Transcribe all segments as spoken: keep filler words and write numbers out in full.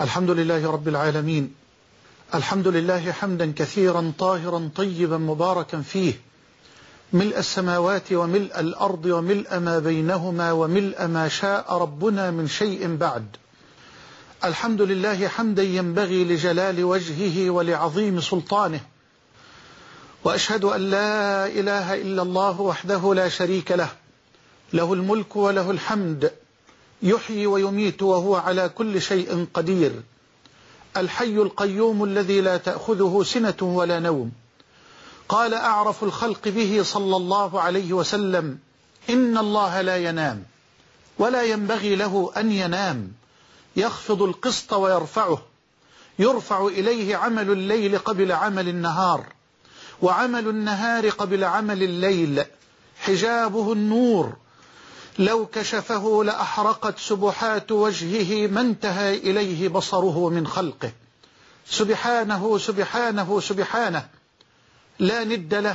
الحمد لله رب العالمين. الحمد لله حمدا كثيرا طاهرا طيبا مباركا فيه، ملء السماوات وملء الأرض وملء ما بينهما وملء ما شاء ربنا من شيء بعد. الحمد لله حمدا ينبغي لجلال وجهه ولعظيم سلطانه، وأشهد أن لا إله إلا الله وحده لا شريك له، له الملك وله الحمد، يحيي ويميت وهو على كل شيء قدير، الحي القيوم الذي لا تأخذه سنة ولا نوم. قال أعرف الخلق به صلى الله عليه وسلم: إن الله لا ينام ولا ينبغي له أن ينام، يخفض القسط ويرفعه، يرفع إليه عمل الليل قبل عمل النهار، وعمل النهار قبل عمل الليل، حجابه النور، لو كشفه لأحرقت سبحات وجهه ما انتهى إليه بصره من خلقه. سبحانه سبحانه سبحانه، لا ند له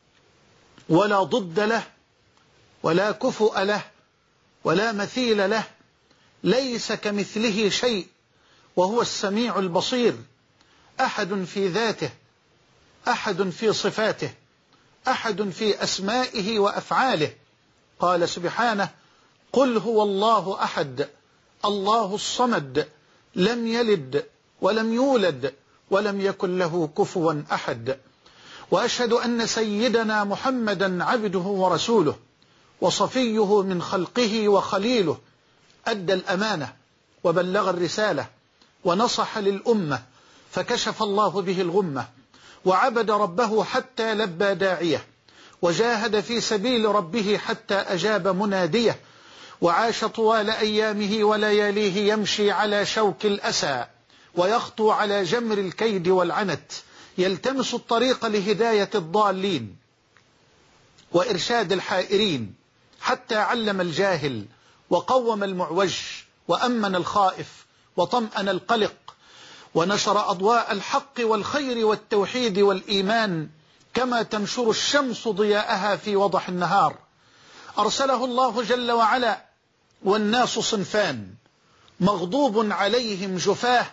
ولا ضد له ولا كفؤ له ولا مثيل له، ليس كمثله شيء وهو السميع البصير. أحد في ذاته، أحد في صفاته، أحد في أسمائه وأفعاله. قال سبحانه: قل هو الله أحد الله الصمد لم يلد ولم يولد ولم يكن له كفوا أحد. وأشهد أن سيدنا محمدا عبده ورسوله وصفيه من خلقه وخليله، أدى الأمانة وبلغ الرسالة ونصح للأمة، فكشف الله به الغمة، وعبد ربه حتى لبى داعيه، وجاهد في سبيل ربه حتى أجاب مناديه، وعاش طوال أيامه ولياليه يمشي على شوك الأسى، ويخطو على جمر الكيد والعنت، يلتمس الطريق لهداية الضالين وإرشاد الحائرين، حتى علم الجاهل وقوم المعوج وأمن الخائف وطمأن القلق، ونشر أضواء الحق والخير والتوحيد والإيمان كما تنشر الشمس ضياءها في وضح النهار. أرسله الله جل وعلا والناس صنفان: مغضوب عليهم جفاه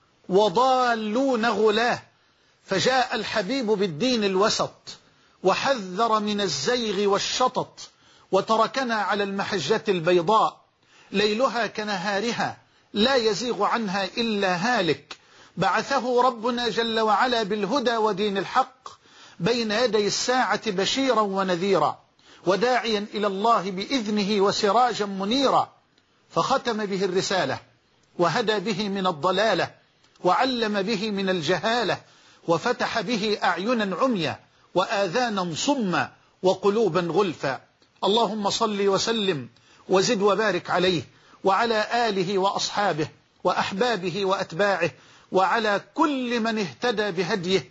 وضالون غلاه، فجاء الحبيب بالدين الوسط وحذر من الزيغ والشطط، وتركنا على المحجة البيضاء ليلها كنهارها لا يزيغ عنها إلا هالك. بعثه ربنا جل وعلا بالهدى ودين الحق بين يدي الساعة بشيرا ونذيرا، وداعيا إلى الله بإذنه وسراجا منيرا، فختم به الرسالة وهدى به من الضلالة وعلم به من الجهالة، وفتح به أعينا عميا وآذانا صما وقلوبا غلفا. اللهم صل وسلم وزد وبارك عليه وعلى آله وأصحابه وأحبابه وأتباعه وعلى كل من اهتدى بهديه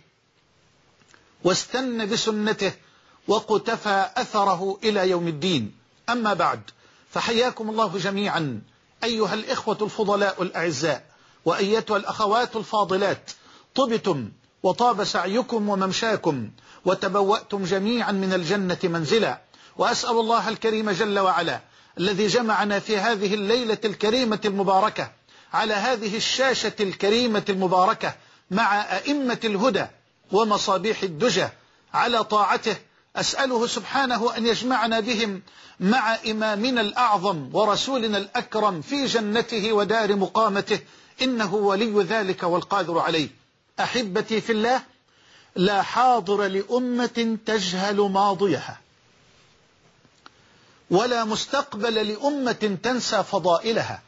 واستنى بسنته وقتفى أثره إلى يوم الدين. أما بعد، فحياكم الله جميعا أيها الإخوة الفضلاء الأعزاء، وأيتها الأخوات الفاضلات، طبتم وطاب سعيكم وممشاكم، وتبوأتم جميعا من الجنة منزلا. وأسأل الله الكريم جل وعلا الذي جمعنا في هذه الليلة الكريمة المباركة على هذه الشاشة الكريمة المباركة مع أئمة الهدى ومصابيح الدجى على طاعته، أسأله سبحانه أن يجمعنا بهم مع إمامنا الأعظم ورسولنا الأكرم في جنته ودار مقامته، إنه ولي ذلك والقادر عليه. أحبتي في الله، لا حاضر لأمة تجهل ماضيها، ولا مستقبل لأمة تنسى فضائلها.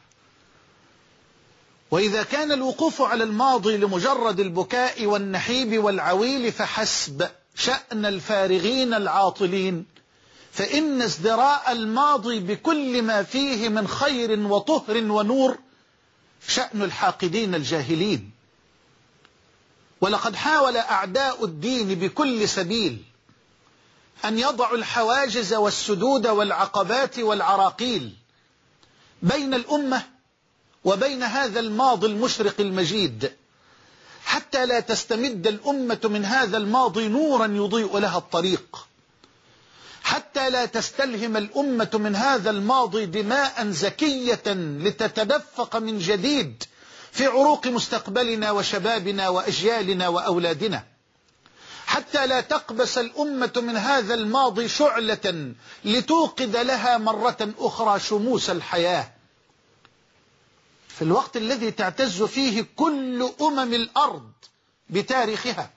وإذا كان الوقوف على الماضي لمجرد البكاء والنحيب والعويل فحسب شأن الفارغين العاطلين، فإن ازدراء الماضي بكل ما فيه من خير وطهر ونور شأن الحاقدين الجاهلين. ولقد حاول أعداء الدين بكل سبيل أن يضعوا الحواجز والسدود والعقبات والعراقيل بين الأمة وبين هذا الماضي المشرق المجيد، حتى لا تستمد الأمة من هذا الماضي نورا يضيء لها الطريق، حتى لا تستلهم الأمة من هذا الماضي دماء زكية لتتدفق من جديد في عروق مستقبلنا وشبابنا وأجيالنا وأولادنا، حتى لا تقبس الأمة من هذا الماضي شعلة لتوقد لها مرة أخرى شموس الحياة، في الوقت الذي تعتز فيه كل أمم الأرض بتاريخها،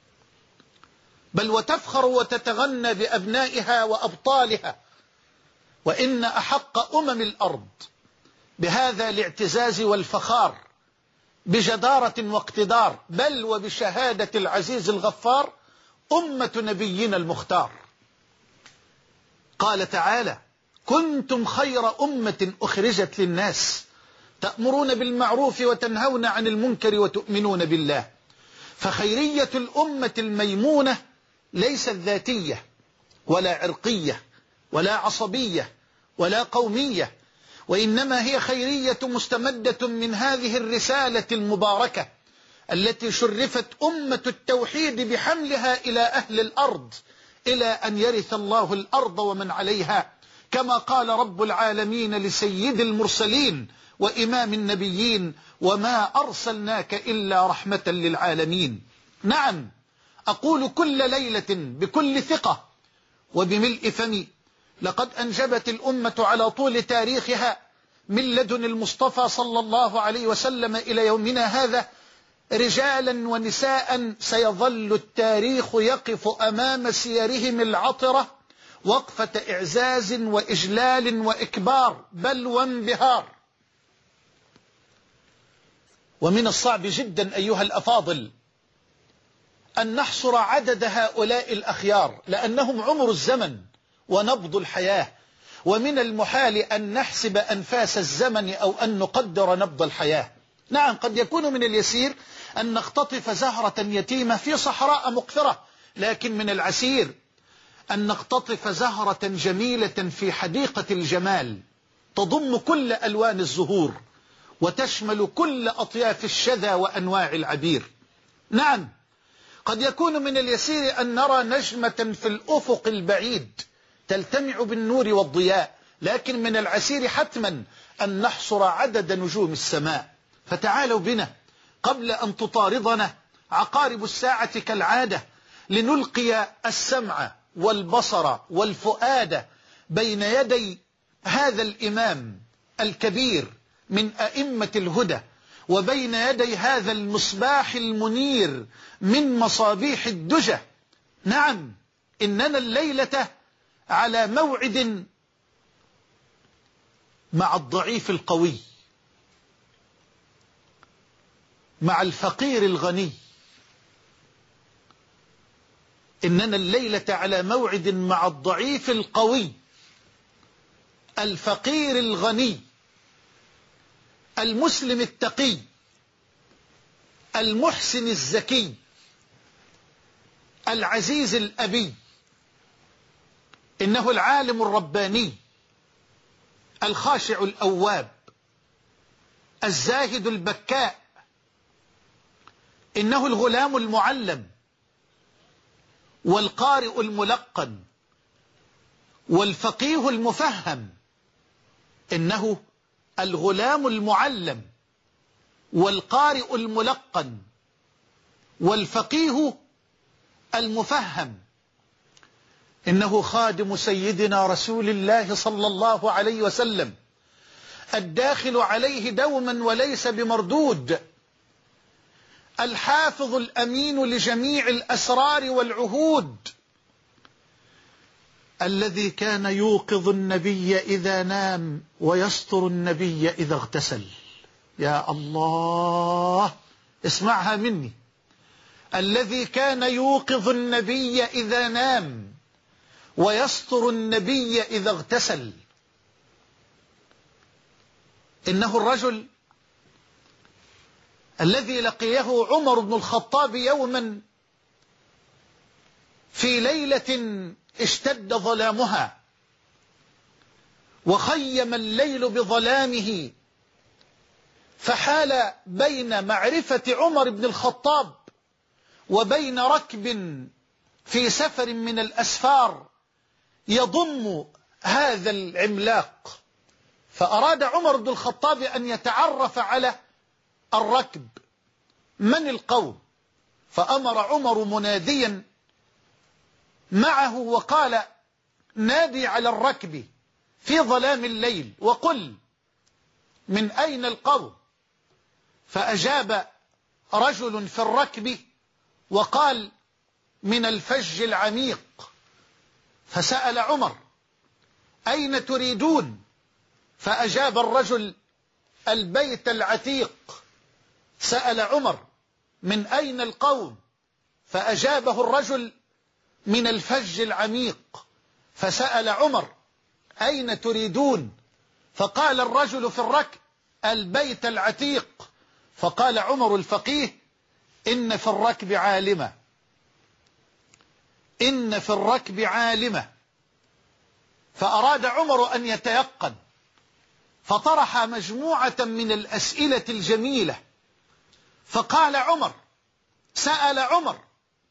بل وتفخر وتتغنى بأبنائها وأبطالها. وإن أحق أمم الأرض بهذا الاعتزاز والفخار بجدارة واقتدار، بل وبشهادة العزيز الغفار، أمة نبينا المختار. قال تعالى: كنتم خير أمة أخرجت للناس تأمرون بالمعروف وتنهون عن المنكر وتؤمنون بالله. فخيرية الأمة الميمونة ليست ذاتية ولا عرقية ولا عصبية ولا قومية، وإنما هي خيرية مستمدة من هذه الرسالة المباركة التي شرفت أمة التوحيد بحملها إلى أهل الأرض، إلى أن يرث الله الأرض ومن عليها، كما قال رب العالمين لسيد المرسلين وإمام النبيين: وما أرسلناك إلا رحمة للعالمين. نعم، أقول كل ليلة بكل ثقة وبملء فمي: لقد أنجبت الأمة على طول تاريخها من لدن المصطفى صلى الله عليه وسلم إلى يومنا هذا رجالا ونساء سيظل التاريخ يقف أمام سيرهم العطرة وقفة إعزاز وإجلال وإكبار، بل وانبهار. ومن الصعب جدا أيها الأفاضل أن نحصر عدد هؤلاء الأخيار، لأنهم عمر الزمن ونبض الحياة، ومن المحال أن نحسب أنفاس الزمن أو أن نقدر نبض الحياة. نعم، قد يكون من اليسير أن نختطف زهرة يتيمة في صحراء مقفرة، لكن من العسير أن نختطف زهرة جميلة في حديقة الجمال تضم كل ألوان الزهور وتشمل كل أطياف الشذا وأنواع العبير. نعم، قد يكون من اليسير أن نرى نجمة في الأفق البعيد تلتمع بالنور والضياء، لكن من العسير حتما أن نحصر عدد نجوم السماء. فتعالوا بنا قبل أن تطاردنا عقارب الساعة كالعادة لنلقي السمع والبصر والفؤاد بين يدي هذا الإمام الكبير من أئمة الهدى، وبين يدي هذا المصباح المنير من مصابيح الدجى. نعم، إننا الليلة على موعد مع الضعيف القوي، مع الفقير الغني. إننا الليلة على موعد مع الضعيف القوي، الفقير الغني، المسلم التقي، المحسن الزكي، العزيز الأبي. إنه العالم الرباني، الخاشع الأواب، الزاهد البكاء. إنه الغلام المعلم والقارئ الملقن والفقيه المفهم. إنه الغلام المعلم والقارئ الملقن والفقيه المفهم. إنه خادم سيدنا رسول الله صلى الله عليه وسلم، الداخل عليه دوما وليس بمردود، الحافظ الأمين لجميع الأسرار والعهود، الذي كان يوقظ النبي إذا نام ويستر النبي إذا اغتسل. يا الله، اسمعها مني: الذي كان يوقظ النبي إذا نام ويستر النبي إذا اغتسل. إنه الرجل الذي لقيه عمر بن الخطاب يوما في ليلة اشتد ظلامها وخيم الليل بظلامه، فحال بين معرفة عمر بن الخطاب وبين ركب في سفر من الأسفار يضم هذا العملاق. فأراد عمر بن الخطاب أن يتعرف على الركب. من القوم؟ فأمر عمر مناديا معه وقال: نادي على الركب في ظلام الليل وقل: من أين القوم؟ فأجاب رجل في الركب وقال: من الفج العميق. فسأل عمر: أين تريدون؟ فأجاب الرجل: البيت العتيق. سأل عمر: من أين القوم؟ فأجابه الرجل: من الفج العميق. فسأل عمر: أين تريدون؟ فقال الرجل في الركب: البيت العتيق. فقال عمر الفقيه: إن في الركب عالمة، إن في الركب عالمة. فأراد عمر أن يتيقن، فطرح مجموعة من الأسئلة الجميلة. فقال عمر، سأل عمر: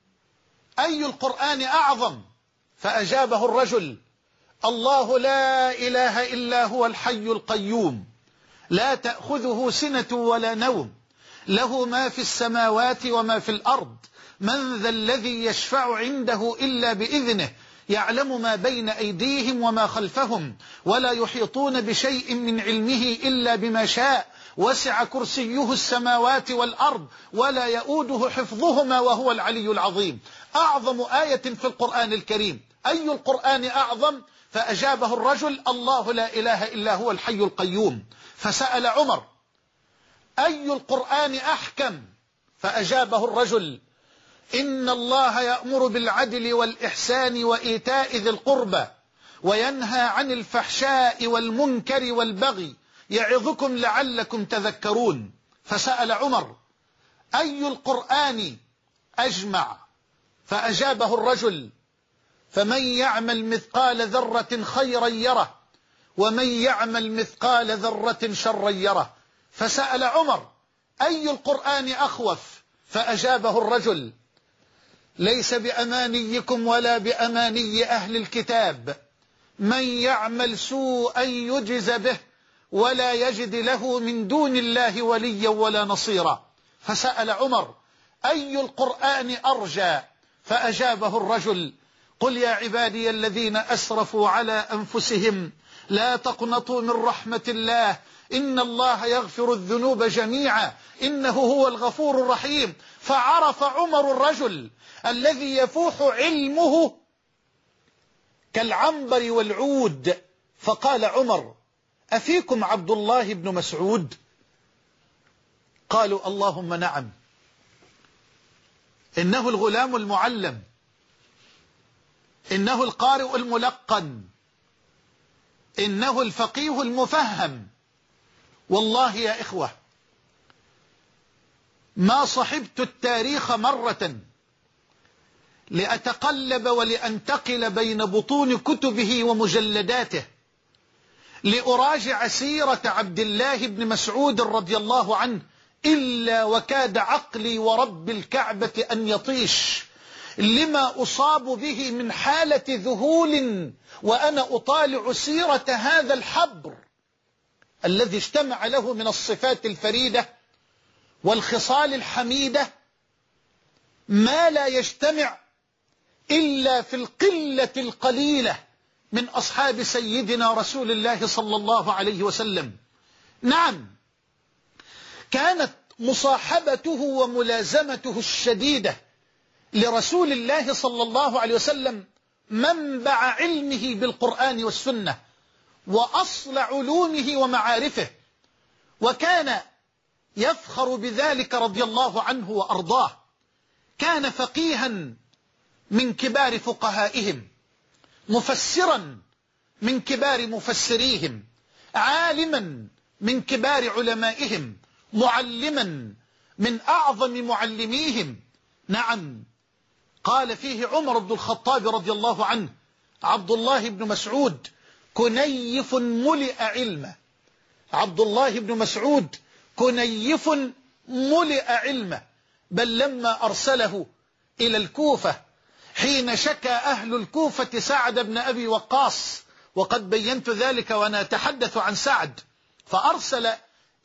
أي القرآن أعظم؟ فأجابه الرجل: الله لا إله إلا هو الحي القيوم، لا تأخذه سنة ولا نوم، له ما في السماوات وما في الأرض، من ذا الذي يشفع عنده إلا بإذنه، يعلم ما بين أيديهم وما خلفهم، ولا يحيطون بشيء من علمه إلا بما شاء، وسع كرسيه السماوات والأرض، ولا يؤوده حفظهما وهو العلي العظيم. أعظم آية في القرآن الكريم. أي القرآن أعظم؟ فأجابه الرجل: الله لا إله إلا هو الحي القيوم. فسأل عمر: أي القرآن أحكم؟ فأجابه الرجل: إن الله يأمر بالعدل والإحسان وإيتاء ذي القربى وينهى عن الفحشاء والمنكر والبغي يعظكم لعلكم تذكرون. فسأل عمر: أي القرآن أجمع؟ فأجابه الرجل: فمن يعمل مثقال ذرة خيرا يره ومن يعمل مثقال ذرة شرا يره. فسأل عمر: أي القرآن أخوف؟ فأجابه الرجل: ليس بأمانيكم ولا بأماني أهل الكتاب، من يعمل سوءا يجز به ولا يجد له من دون الله وليا ولا نصيرا. فسأل عمر: أي القرآن أرجى؟ فأجابه الرجل: قل يا عبادي الذين أسرفوا على أنفسهم لا تقنطوا من رحمة الله إن الله يغفر الذنوب جميعا إنه هو الغفور الرحيم. فعرف عمر الرجل الذي يفوح علمه كالعنبر والعود، فقال عمر: أفيكم عبد الله بن مسعود؟ قالوا: اللهم نعم، إنه الغلام المعلم، إنه القارئ الملقن، إنه الفقيه المفهم. والله يا إخوة ما صحبت التاريخ مرة لأتقلب ولأنتقل بين بطون كتبه ومجلداته لأراجع سيرة عبد الله بن مسعود رضي الله عنه إلا وكاد عقلي ورب الكعبة أن يطيش لما أصاب به من حالة ذهول وأنا أطالع سيرة هذا الحبر الذي اجتمع له من الصفات الفريدة والخصال الحميدة ما لا يجتمع إلا في القلة القليلة من أصحاب سيدنا رسول الله صلى الله عليه وسلم. نعم، كانت مصاحبته وملازمته الشديدة لرسول الله صلى الله عليه وسلم منبع علمه بالقرآن والسنة وأصل علومه ومعارفه، وكان يفخر بذلك رضي الله عنه وأرضاه. كان فقيها من كبار فقهائهم، مفسرا من كبار مفسريهم، عالما من كبار علمائهم، معلما من أعظم معلميهم. نعم، قال فيه عمر بن الخطاب رضي الله عنه: عبد الله بن مسعود كنيف ملئ علمه. عبد الله بن مسعود كنيف ملئ علمه. بل لما أرسله إلى الكوفة حين شكى أهل الكوفة سعد بن أبي وقاص، وقد بينت ذلك وأنا أتحدث عن سعد، فأرسل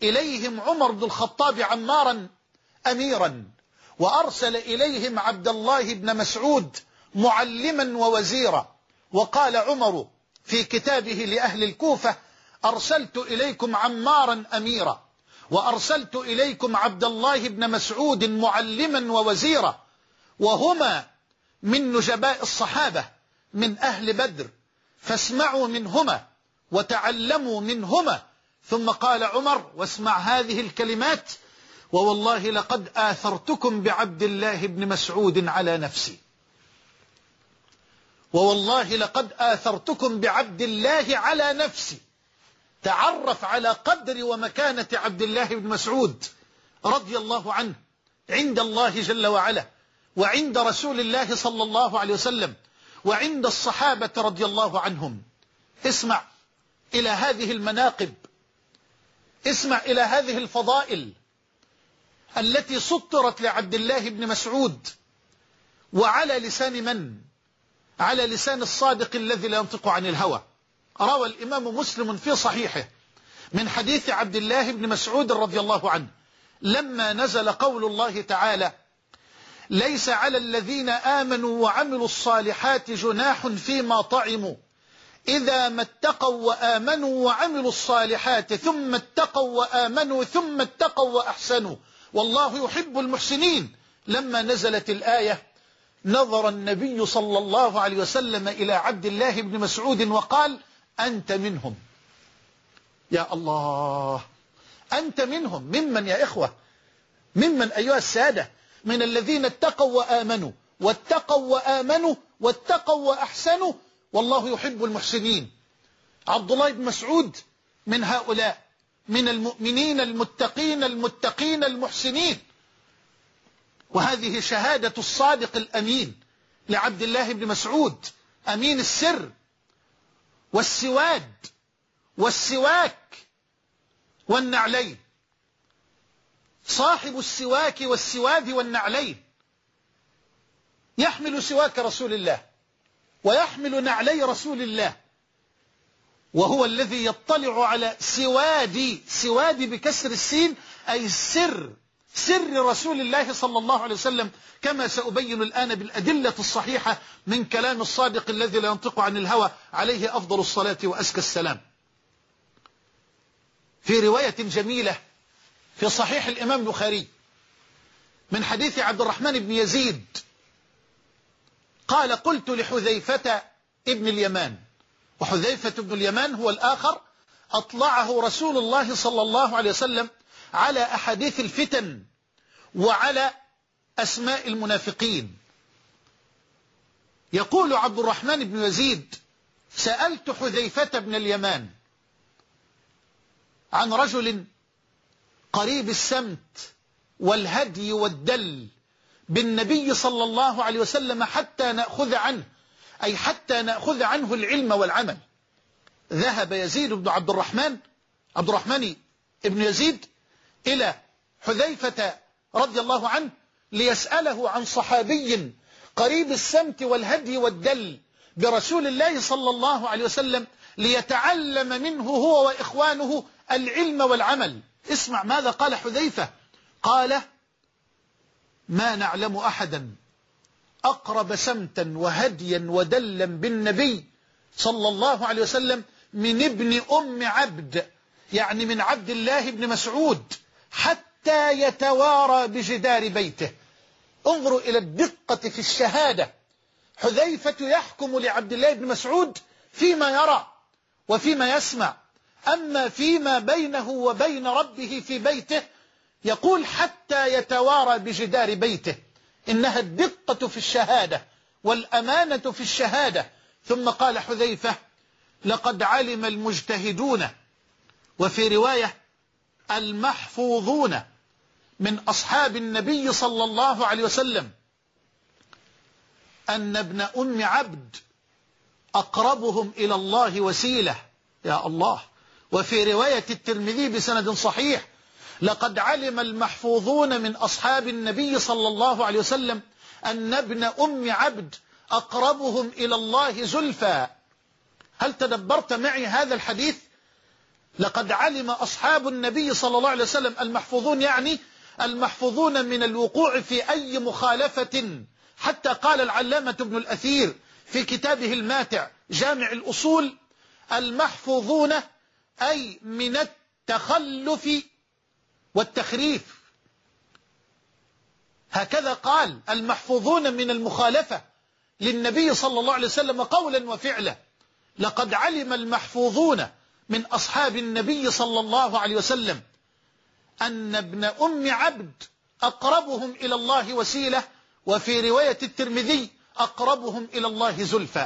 إليهم عمر بن الخطاب عمارا أميرا، وأرسل إليهم عبد الله بن مسعود معلما ووزيرا. وقال عمر في كتابه لأهل الكوفة: أرسلت إليكم عمارا أميرا، وأرسلت إليكم عبد الله بن مسعود معلما ووزيرا، وهما من نجباء الصحابة من أهل بدر، فاسمعوا منهما وتعلموا منهما. ثم قال عمر، واسمع هذه الكلمات: ووالله لقد آثرتكم بعبد الله بن مسعود على نفسي. ووالله لقد آثرتكم بعبد الله على نفسي. تعرف على قدر ومكانة عبد الله بن مسعود رضي الله عنه عند الله جل وعلا، وعند رسول الله صلى الله عليه وسلم، وعند الصحابة رضي الله عنهم. اسمع إلى هذه المناقب، اسمع إلى هذه الفضائل التي سطرت لعبد الله بن مسعود، وعلى لسان من؟ على لسان الصادق الذي لا ينطق عن الهوى. روى الإمام مسلم في صحيحه من حديث عبد الله بن مسعود رضي الله عنه لما نزل قول الله تعالى: ليس على الذين آمنوا وعملوا الصالحات جناح فيما طعموا إذا ما اتقوا وآمنوا وعملوا الصالحات ثم اتقوا وآمنوا ثم اتقوا وأحسنوا والله يحب المحسنين. لما نزلت الآية نظر النبي صلى الله عليه وسلم إلى عبد الله بن مسعود وقال: أنت منهم يا الله، أنت منهم. ممن يا إخوة؟ ممن أيها السادة؟ من الذين اتقوا وآمنوا واتقوا وآمنوا واتقوا وأحسنوا والله يحب المحسنين. عبد الله بن مسعود من هؤلاء، من المؤمنين المتقين المتقين المحسنين. وهذه شهادة الصادق الأمين لعبد الله بن مسعود، أمين السر والسواد والسواك والنعلين، صاحب السواك والسواد والنعلين، يحمل سواك رسول الله ويحمل نعلي رسول الله، وهو الذي يطلع على سواد، سواد بكسر السين أي سر، سر رسول الله صلى الله عليه وسلم، كما سأبين الآن بالأدلة الصحيحة من كلام الصادق الذي لا ينطق عن الهوى عليه أفضل الصلاة وأزكى السلام. في رواية جميلة في صحيح الإمام البخاري من حديث عبد الرحمن بن يزيد قال: قلت لحذيفة ابن اليمان، وحذيفة بن اليمان هو الآخر أطلعه رسول الله صلى الله عليه وسلم على أحاديث الفتن وعلى أسماء المنافقين. يقول عبد الرحمن بن يزيد: سألت حذيفة بن اليمان عن رجل قريب السمت والهدي والدل بالنبي صلى الله عليه وسلم حتى نأخذ عنه، أي حتى نأخذ عنه العلم والعمل. ذهب يزيد بن عبد الرحمن عبد الرحمن ابن يزيد إلى حذيفة رضي الله عنه ليسأله عن صحابي قريب السمت والهدي والدل برسول الله صلى الله عليه وسلم ليتعلم منه هو وإخوانه العلم والعمل. اسمع ماذا قال حذيفة. قال: ما نعلم أحدا أقرب سمتا وهديا ودلا بالنبي صلى الله عليه وسلم من ابن أم عبد، يعني من عبد الله بن مسعود، حتى يتوارى بجدار بيته. انظروا إلى الدقة في الشهادة. حذيفة يحكم لعبد الله بن مسعود فيما يرى وفيما يسمع، أما فيما بينه وبين ربه في بيته يقول حتى يتوارى بجدار بيته. إنها الدقة في الشهادة والأمانة في الشهادة. ثم قال حذيفة: لقد علم المجتهدون، وفي رواية المحفوظون من أصحاب النبي صلى الله عليه وسلم، أن ابن أم عبد أقربهم إلى الله وسيلة. يا الله. وفي رواية الترمذي بسند صحيح: لقد علم المحفوظون من أصحاب النبي صلى الله عليه وسلم أن ابن أم عبد أقربهم إلى الله زلفى. هل تدبرت معي هذا الحديث؟ لقد علم أصحاب النبي صلى الله عليه وسلم المحفوظون، يعني المحفوظون من الوقوع في أي مخالفة، حتى قال العلامة ابن الأثير في كتابه الماتع جامع الأصول: المحفوظون أي من التخلف والتخريف. هكذا قال: المحفوظون من المخالفة للنبي صلى الله عليه وسلم قولا وفعلا. لقد علم المحفوظون من أصحاب النبي صلى الله عليه وسلم أن ابن أم عبد أقربهم إلى الله وسيلة، وفي رواية الترمذي أقربهم إلى الله زلفى.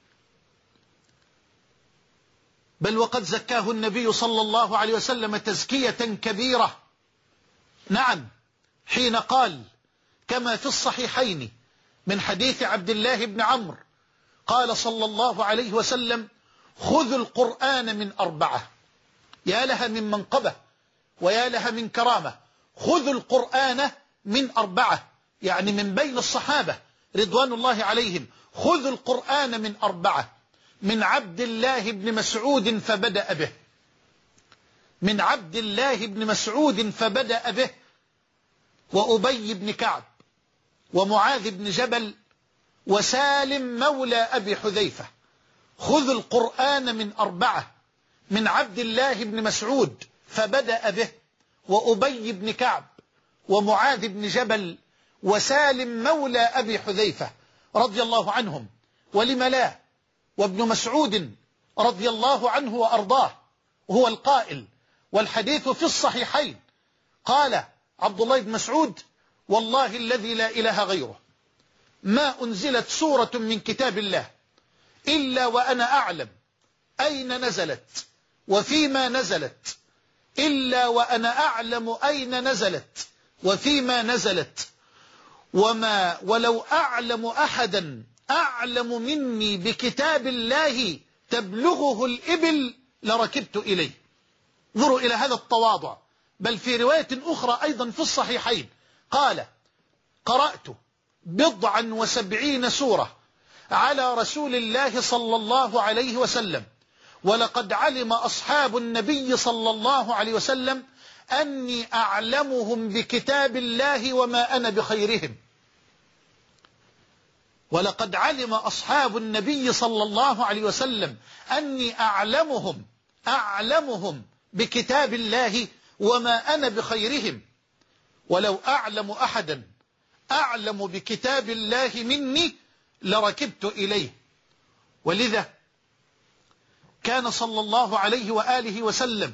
بل وقد زكاه النبي صلى الله عليه وسلم تزكية كبيرة. نعم، حين قال كما في الصحيحين من حديث عبد الله بن عمرو قال صلى الله عليه وسلم: خذوا القرآن من أربعة. يا لها من منقبة ويا لها من كرامة. خذوا القرآن من أربعة، يعني من بين الصحابة رضوان الله عليهم. خذوا القرآن من أربعة: من عبد الله بن مسعود فبدأ به، من عبد الله بن مسعود فبدأ به، وأبي بن كعب، ومعاذ بن جبل، وسالم مولى أبي حذيفة. خذوا القرآن من أربعة: من عبد الله بن مسعود فبدأ به، وأبي بن كعب، ومعاذ بن جبل، وسالم مولى أبي حذيفة رضي الله عنهم. ولم لا؟ وابن مسعود رضي الله عنه وأرضاه هو القائل، والحديث في الصحيحين، قال عبد الله بن مسعود: والله الذي لا إله غيره ما أنزلت سورة من كتاب الله إلا وأنا أعلم أين نزلت وفيما نزلت، إلا وأنا أعلم أين نزلت وفيما نزلت، وما ولو أعلم أحدا أعلم مني بكتاب الله تبلغه الإبل لركبت إليه. انظروا إلى هذا التواضع. بل في رواية أخرى أيضا في الصحيحين قال: قرأت بضعا وسبعين سورة على رسول الله صلى الله عليه وسلم، ولقد علم أصحاب النبي صلى الله عليه وسلم أني أعلمهم بكتاب الله وما أنا بخيرهم. ولقد علم أصحاب النبي صلى الله عليه وسلم أني أعلمهم أعلمهم بكتاب الله وما أنا بخيرهم، ولو أعلم أحدا أعلم بكتاب الله مني لركبت إليه. ولذا كان صلى الله عليه وآله وسلم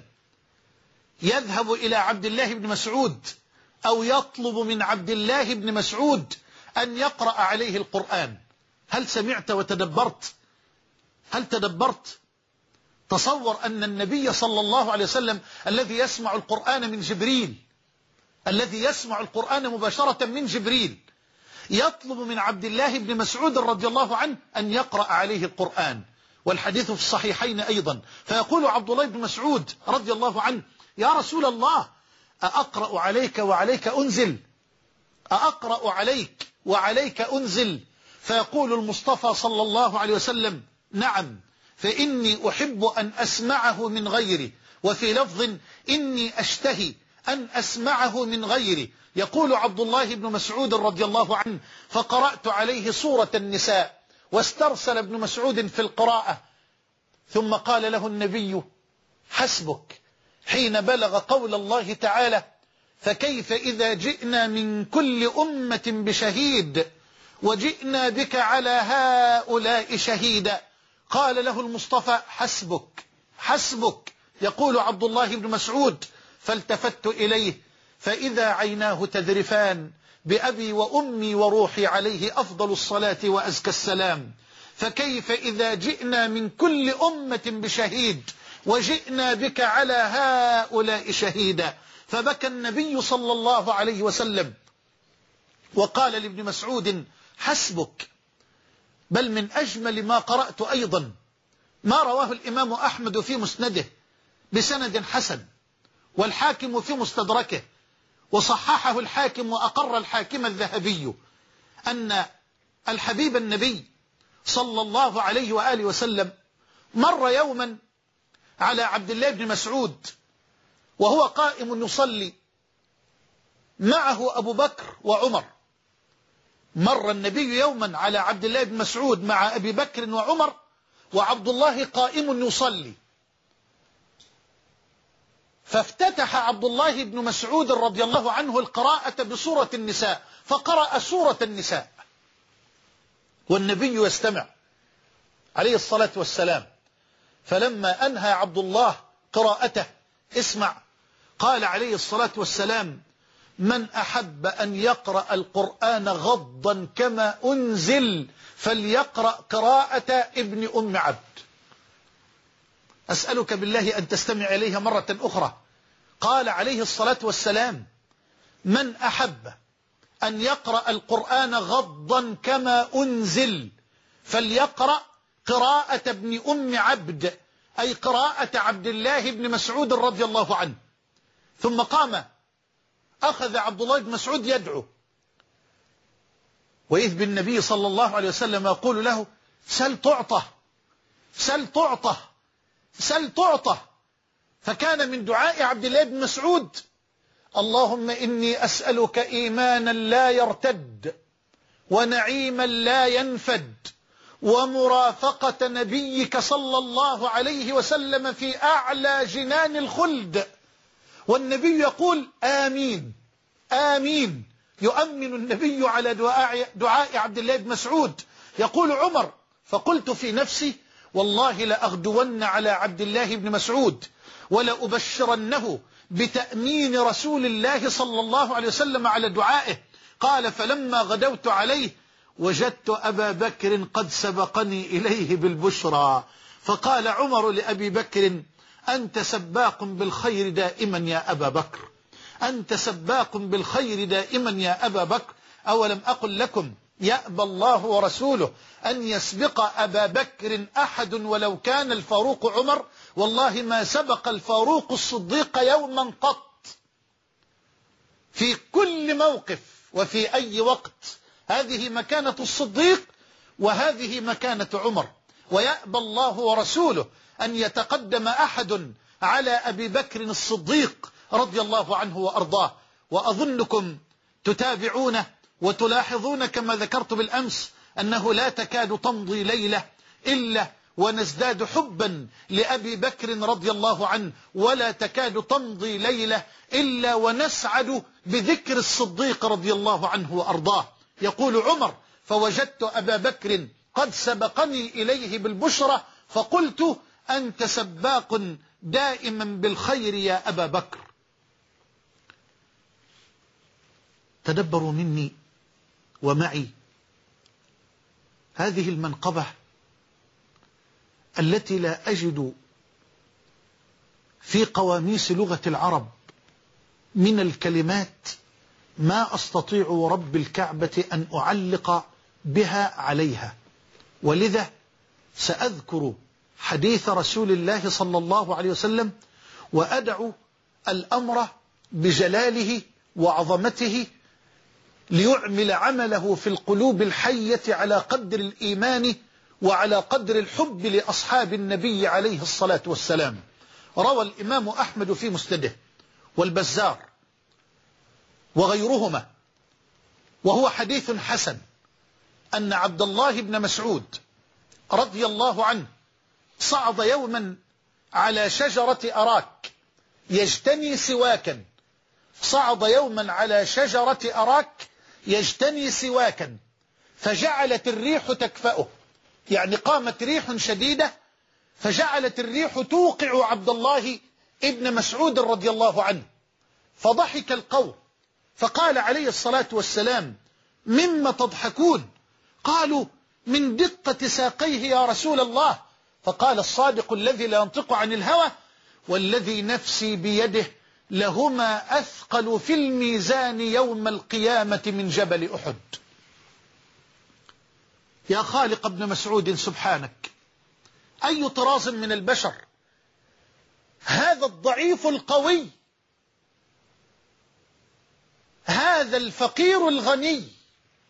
يذهب إلى عبد الله بن مسعود أو يطلب من عبد الله بن مسعود أن يقرأ عليه القرآن. هل سمعت وتدبرت؟ هل تدبرت؟ تصور أن النبي صلى الله عليه وسلم الذي يسمع القرآن من جبريل، الذي يسمع القرآن مباشرة من جبريل، يطلب من عبد الله بن مسعود رضي الله عنه أن يقرأ عليه القرآن. والحديث في الصحيحين أيضا. فيقول عبد الله بن مسعود رضي الله عنه: يا رسول الله، أأقرأ عليك وعليك أنزل؟ أأقرأ عليك وعليك أنزل؟ فيقول المصطفى صلى الله عليه وسلم: نعم، فإني أحب أن أسمعه من غيري. وفي لفظ: إني أشتهي أن أسمعه من غيري. يقول عبد الله بن مسعود رضي الله عنه: فقرأت عليه سورة النساء، واسترسل ابن مسعود في القراءة، ثم قال له النبي: حسبك، حين بلغ قول الله تعالى: فكيف إذا جئنا من كل أمة بشهيد وجئنا بك على هؤلاء شهيدا. قال له المصطفى: حسبك حسبك. يقول عبد الله بن مسعود: فالتفت إليه فإذا عيناه تذرفان بأبي وأمي وروحي عليه أفضل الصلاة وأزكى السلام. فكيف إذا جئنا من كل أمة بشهيد وجئنا بك على هؤلاء شهيدا. فبكى النبي صلى الله عليه وسلم وقال لابن مسعود: حسبك. بل من أجمل ما قرأت أيضا ما رواه الإمام أحمد في مسنده بسند حسن، والحاكم في مستدركه، وصححه الحاكم وأقر الحاكم الذهبي، أن الحبيب النبي صلى الله عليه وآله وسلم مر يوما على عبد الله بن مسعود وهو قائم يصلي معه أبو بكر وعمر. مر النبي يوما على عبد الله بن مسعود مع أبي بكر وعمر وعبد الله قائم يصلي، فافتتح عبد الله بن مسعود رضي الله عنه القراءة بسورة النساء، فقرأ سورة النساء والنبي يستمع عليه الصلاة والسلام. فلما أنهى عبد الله قراءته اسمع، قال عليه الصلاة والسلام: من أحب أن يقرأ القرآن غضا كما أنزل فليقرأ قراءة ابن أم عبد. أسألك بالله أن تستمع إليها مرة أخرى. قال عليه الصلاة والسلام: من أحب أن يقرأ القرآن غضا كما أنزل فليقرأ قراءة ابن أم عبد، أي قراءة عبد الله بن مسعود رضي الله عنه. ثم قام، أخذ عبد الله بن مسعود يدعو، وإذ بالنبي صلى الله عليه وسلم يقول له: سل تعطى سل تعطى سل تعطى. فكان من دعاء عبد الله بن مسعود: اللهم إني أسألك إيمانا لا يرتد ونعيما لا ينفد ومرافقة نبيك صلى الله عليه وسلم في أعلى جنان الخلد. والنبي يقول: آمين آمين. يؤمن النبي على دعاء, دعاء عبد الله بن مسعود. يقول عمر: فقلت في نفسي والله لأغدون على عبد الله بن مسعود ولأبشرنه بتأمين رسول الله صلى الله عليه وسلم على دعائه. قال: فلما غدوت عليه وجدت أبا بكر قد سبقني إليه بالبشرى. فقال عمر لأبي بكر: أنت سباق بالخير دائما يا أبا بكر، أنت سباق بالخير دائما يا أبا بكر. أولم أقل لكم يأبى الله ورسوله أن يسبق أبا بكر أحد ولو كان الفاروق عمر؟ والله ما سبق الفاروق الصديق يوما قط. في كل موقف وفي أي وقت هذه مكانة الصديق وهذه مكانة عمر. ويأبى الله ورسوله أن يتقدم أحد على أبي بكر الصديق رضي الله عنه وأرضاه. وأظنكم تتابعون وتلاحظون كما ذكرت بالأمس أنه لا تكاد تمضي ليلة إلا ونزداد حبا لأبي بكر رضي الله عنه، ولا تكاد تمضي ليلة إلا ونسعد بذكر الصديق رضي الله عنه وأرضاه. يقول عمر: فوجدت أبا بكر قد سبقني إليه بالبشرى فقلت: أنت سباق دائما بالخير يا أبا بكر. تدبروا مني ومعي هذه المنقبة التي لا أجد في قواميس لغة العرب من الكلمات ما أستطيع ورب الكعبة أن أعلق بها عليها. ولذا سأذكر حديث رسول الله صلى الله عليه وسلم وأدعو الأمر بجلاله وعظمته ليعمل عمله في القلوب الحية على قدر الإيمان وعلى قدر الحب لأصحاب النبي عليه الصلاة والسلام. روى الإمام أحمد في مسنده والبزار وغيرهما وهو حديث حسن أن عبد الله بن مسعود رضي الله عنه صعد يوما على شجرة أراك يجتني سواكا صعد يوما على شجرة أراك يجتني سواكا فجعلت الريح تكفأه، يعني قامت ريح شديدة فجعلت الريح توقع عبد الله ابن مسعود رضي الله عنه، فضحك القوم فقال عليه الصلاة والسلام: مما تضحكون؟ قالوا: من دقة ساقيه يا رسول الله. فقال الصادق الذي لا ينطق عن الهوى: والذي نفسي بيده لهما أثقل في الميزان يوم القيامة من جبل أحد. يا خالق ابن مسعود سبحانك، أي طراز من البشر هذا الضعيف القوي، هذا الفقير الغني،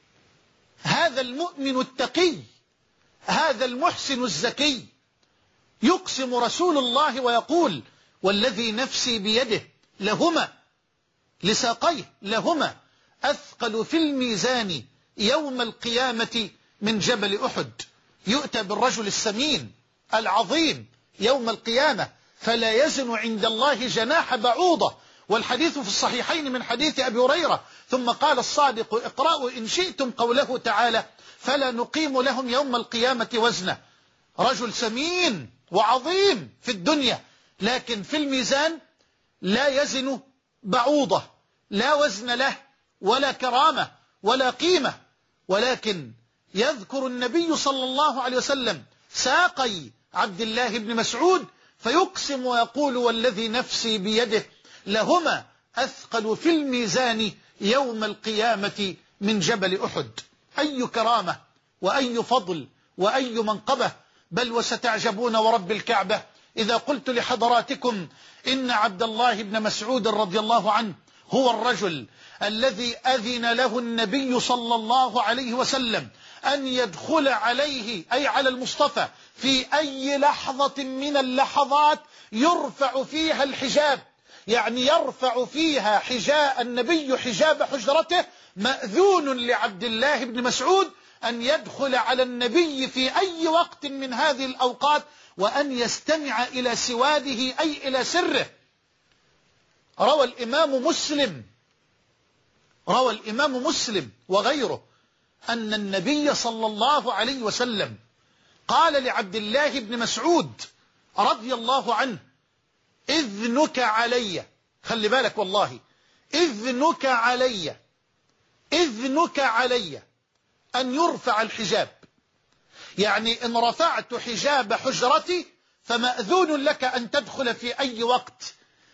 هذا المؤمن التقي، هذا المحسن الزكي، يقسم رسول الله ويقول والذي نفسي بيده لهما لساقيه لهما أثقل في الميزان يوم القيامة من جبل أحد. يؤتى بالرجل السمين العظيم يوم القيامة فلا يزن عند الله جناح بعوضة، والحديث في الصحيحين من حديث أبي هريرة. ثم قال الصادق اقرأوا إن شئتم قوله تعالى فلا نقيم لهم يوم القيامة وزنا. رجل سمين وعظيم في الدنيا، لكن في الميزان لا يزن بعوضة، لا وزن له ولا كرامة ولا قيمة. ولكن يذكر النبي صلى الله عليه وسلم ساقي عبد الله بن مسعود فيقسم ويقول والذي نفسي بيده لهما أثقل في الميزان يوم القيامة من جبل أحد. أي كرامة وأي فضل وأي منقبة. بل وستعجبون ورب الكعبة إذا قلت لحضراتكم إن عبد الله بن مسعود رضي الله عنه هو الرجل الذي أذن له النبي صلى الله عليه وسلم أن يدخل عليه أي على المصطفى في أي لحظة من اللحظات يرفع فيها الحجاب، يعني يرفع فيها حجاب النبي حجاب حجرته. مأذون لعبد الله بن مسعود أن يدخل على النبي في أي وقت من هذه الأوقات وأن يستمع إلى سواده أي إلى سره. روى الإمام مسلم روى الإمام مسلم وغيره أن النبي صلى الله عليه وسلم قال لعبد الله بن مسعود رضي الله عنه إذنك علي، خلي بالك والله، إذنك علي إذنك علي أن يرفع الحجاب، يعني إن رفعت حجاب حجرتي فمأذون لك أن تدخل في أي وقت.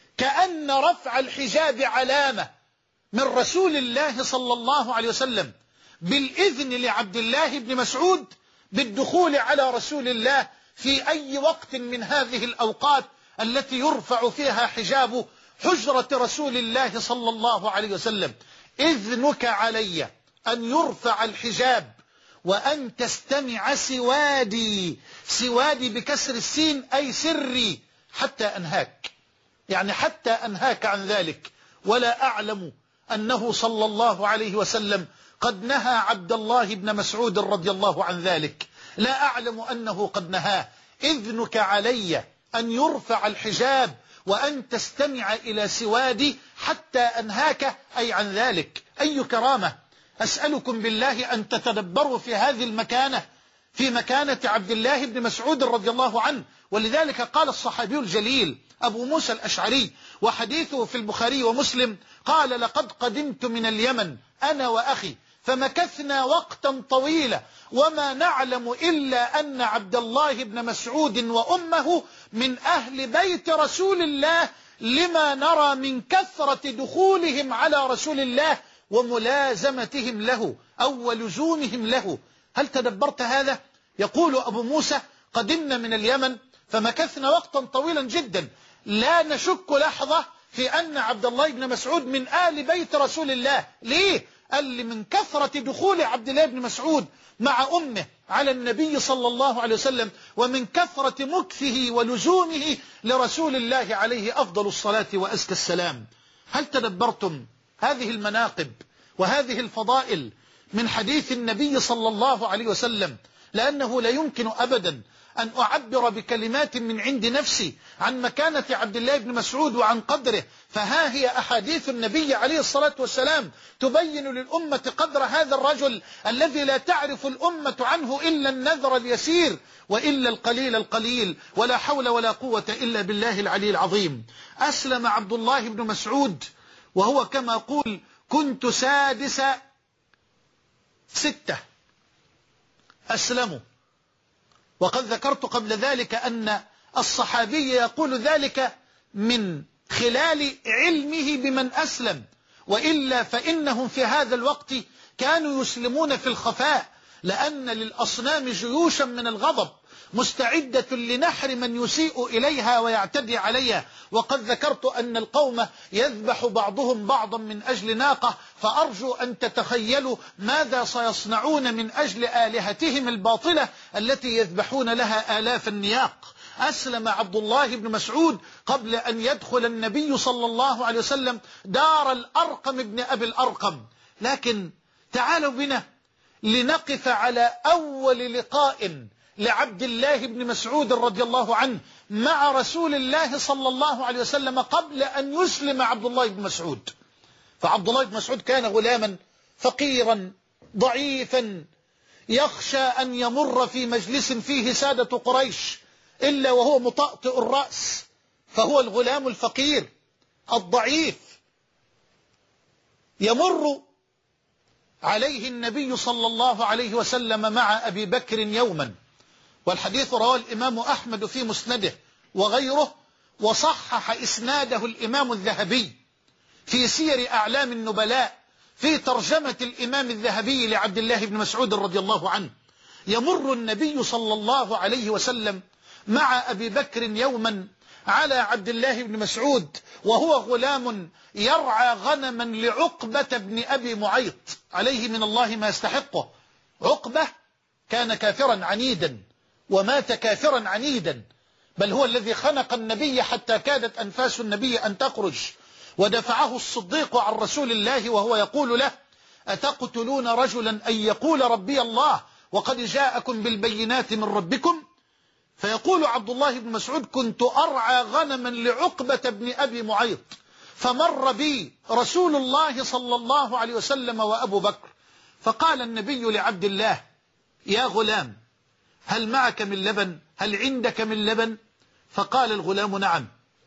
كأن رفع الحجاب علامة من رسول الله صلى الله عليه وسلم بالإذن لعبد الله بن مسعود بالدخول على رسول الله في أي وقت من هذه الأوقات التي يرفع فيها حجاب حجرة رسول الله صلى الله عليه وسلم. إذنك علي أن يرفع الحجاب وأن تستمع سوادي، سوادي بكسر السين أي سري، حتى أنهاك، يعني حتى أنهاك عن ذلك. ولا أعلم أنه صلى الله عليه وسلم قد نهى عبد الله بن مسعود رضي الله عن ذلك، لا أعلم أنه قد نهاه. إذنك علي أن يرفع الحجاب وأن تستمع إلى سوادي حتى أنهاك أي عن ذلك. أي كرامة. أسألكم بالله أن تتدبروا في هذه المكانة، في مكانة عبد الله بن مسعود رضي الله عنه. ولذلك قال الصحابي الجليل أبو موسى الأشعري وحديثه في البخاري ومسلم قال لقد قدمت من اليمن أنا وأخي فمكثنا وقتا طويلا وما نعلم إلا أن عبد الله بن مسعود وأمه من أهل بيت رسول الله لما نرى من كثرة دخولهم على رسول الله وملازمتهم له أو ولزومهم له. هل تدبرت هذا؟ يقول أبو موسى قدمنا من اليمن فمكثنا وقتا طويلا جدا لا نشك لحظة في أن عبد الله بن مسعود من آل بيت رسول الله. ليه؟ قال لي من كثرة دخول عبد الله بن مسعود مع أمه على النبي صلى الله عليه وسلم ومن كثرة مكثه ولزومه لرسول الله عليه أفضل الصلاة وأزكى السلام. هل تدبرتم هذه المناقب وهذه الفضائل من حديث النبي صلى الله عليه وسلم؟ لأنه لا يمكن أبدا أن أعبر بكلمات من عند نفسي عن مكانة عبد الله بن مسعود وعن قدره، فها هي أحاديث النبي عليه الصلاة والسلام تبين للأمة قدر هذا الرجل الذي لا تعرف الأمة عنه إلا النذر اليسير وإلا القليل القليل، ولا حول ولا قوة إلا بالله العلي العظيم. أسلم عبد الله بن مسعود وهو كما قول كنت سادس ستة أسلموا. وقد ذكرت قبل ذلك أن الصحابي يقول ذلك من خلال علمه بمن أسلم، وإلا فإنهم في هذا الوقت كانوا يسلمون في الخفاء، لأن للأصنام جيوشا من الغضب مستعدة لنحر من يسيء إليها ويعتدي عليها. وقد ذكرت أن القوم يذبح بعضهم بعضا من أجل ناقة، فأرجو أن تتخيلوا ماذا سيصنعون من أجل آلهتهم الباطلة التي يذبحون لها آلاف النياق. أسلم عبد الله بن مسعود قبل أن يدخل النبي صلى الله عليه وسلم دار الأرقم ابن أبي الأرقم. لكن تعالوا بنا لنقف على أول لقاء لعبد الله بن مسعود رضي الله عنه مع رسول الله صلى الله عليه وسلم قبل أن يسلم عبد الله بن مسعود. فعبد الله بن مسعود كان غلاما فقيرا ضعيفا يخشى أن يمر في مجلس فيه سادة قريش إلا وهو مطأطئ الرأس، فهو الغلام الفقير الضعيف. يمر عليه النبي صلى الله عليه وسلم مع أبي بكر يوما، والحديث رواه الإمام أحمد في مسنده وغيره، وصحح إسناده الإمام الذهبي في سير أعلام النبلاء في ترجمة الإمام الذهبي لعبد الله بن مسعود رضي الله عنه. يمر النبي صلى الله عليه وسلم مع أبي بكر يوما على عبد الله بن مسعود وهو غلام يرعى غنما لعقبة بن أبي معيط عليه من الله ما يستحقه. عقبة كان كافرا عنيدا ومات كافرا عنيدا، بل هو الذي خنق النبي حتى كادت أنفاس النبي أن تخرج، ودفعه الصديق عن رسول الله وهو يقول له: أتقتلون رجلا أن يقول ربي الله وقد جاءكم بالبينات من ربكم؟ فيقول عبد الله بن مسعود: كنت أرعى غنما لعقبة بن أبي معيط، فمر بي رسول الله صلى الله عليه وسلم وأبو بكر، فقال النبي لعبد الله: يا غلام، هل معك من لبن؟ هل عندك من لبن؟ فقال الغلام: نعم.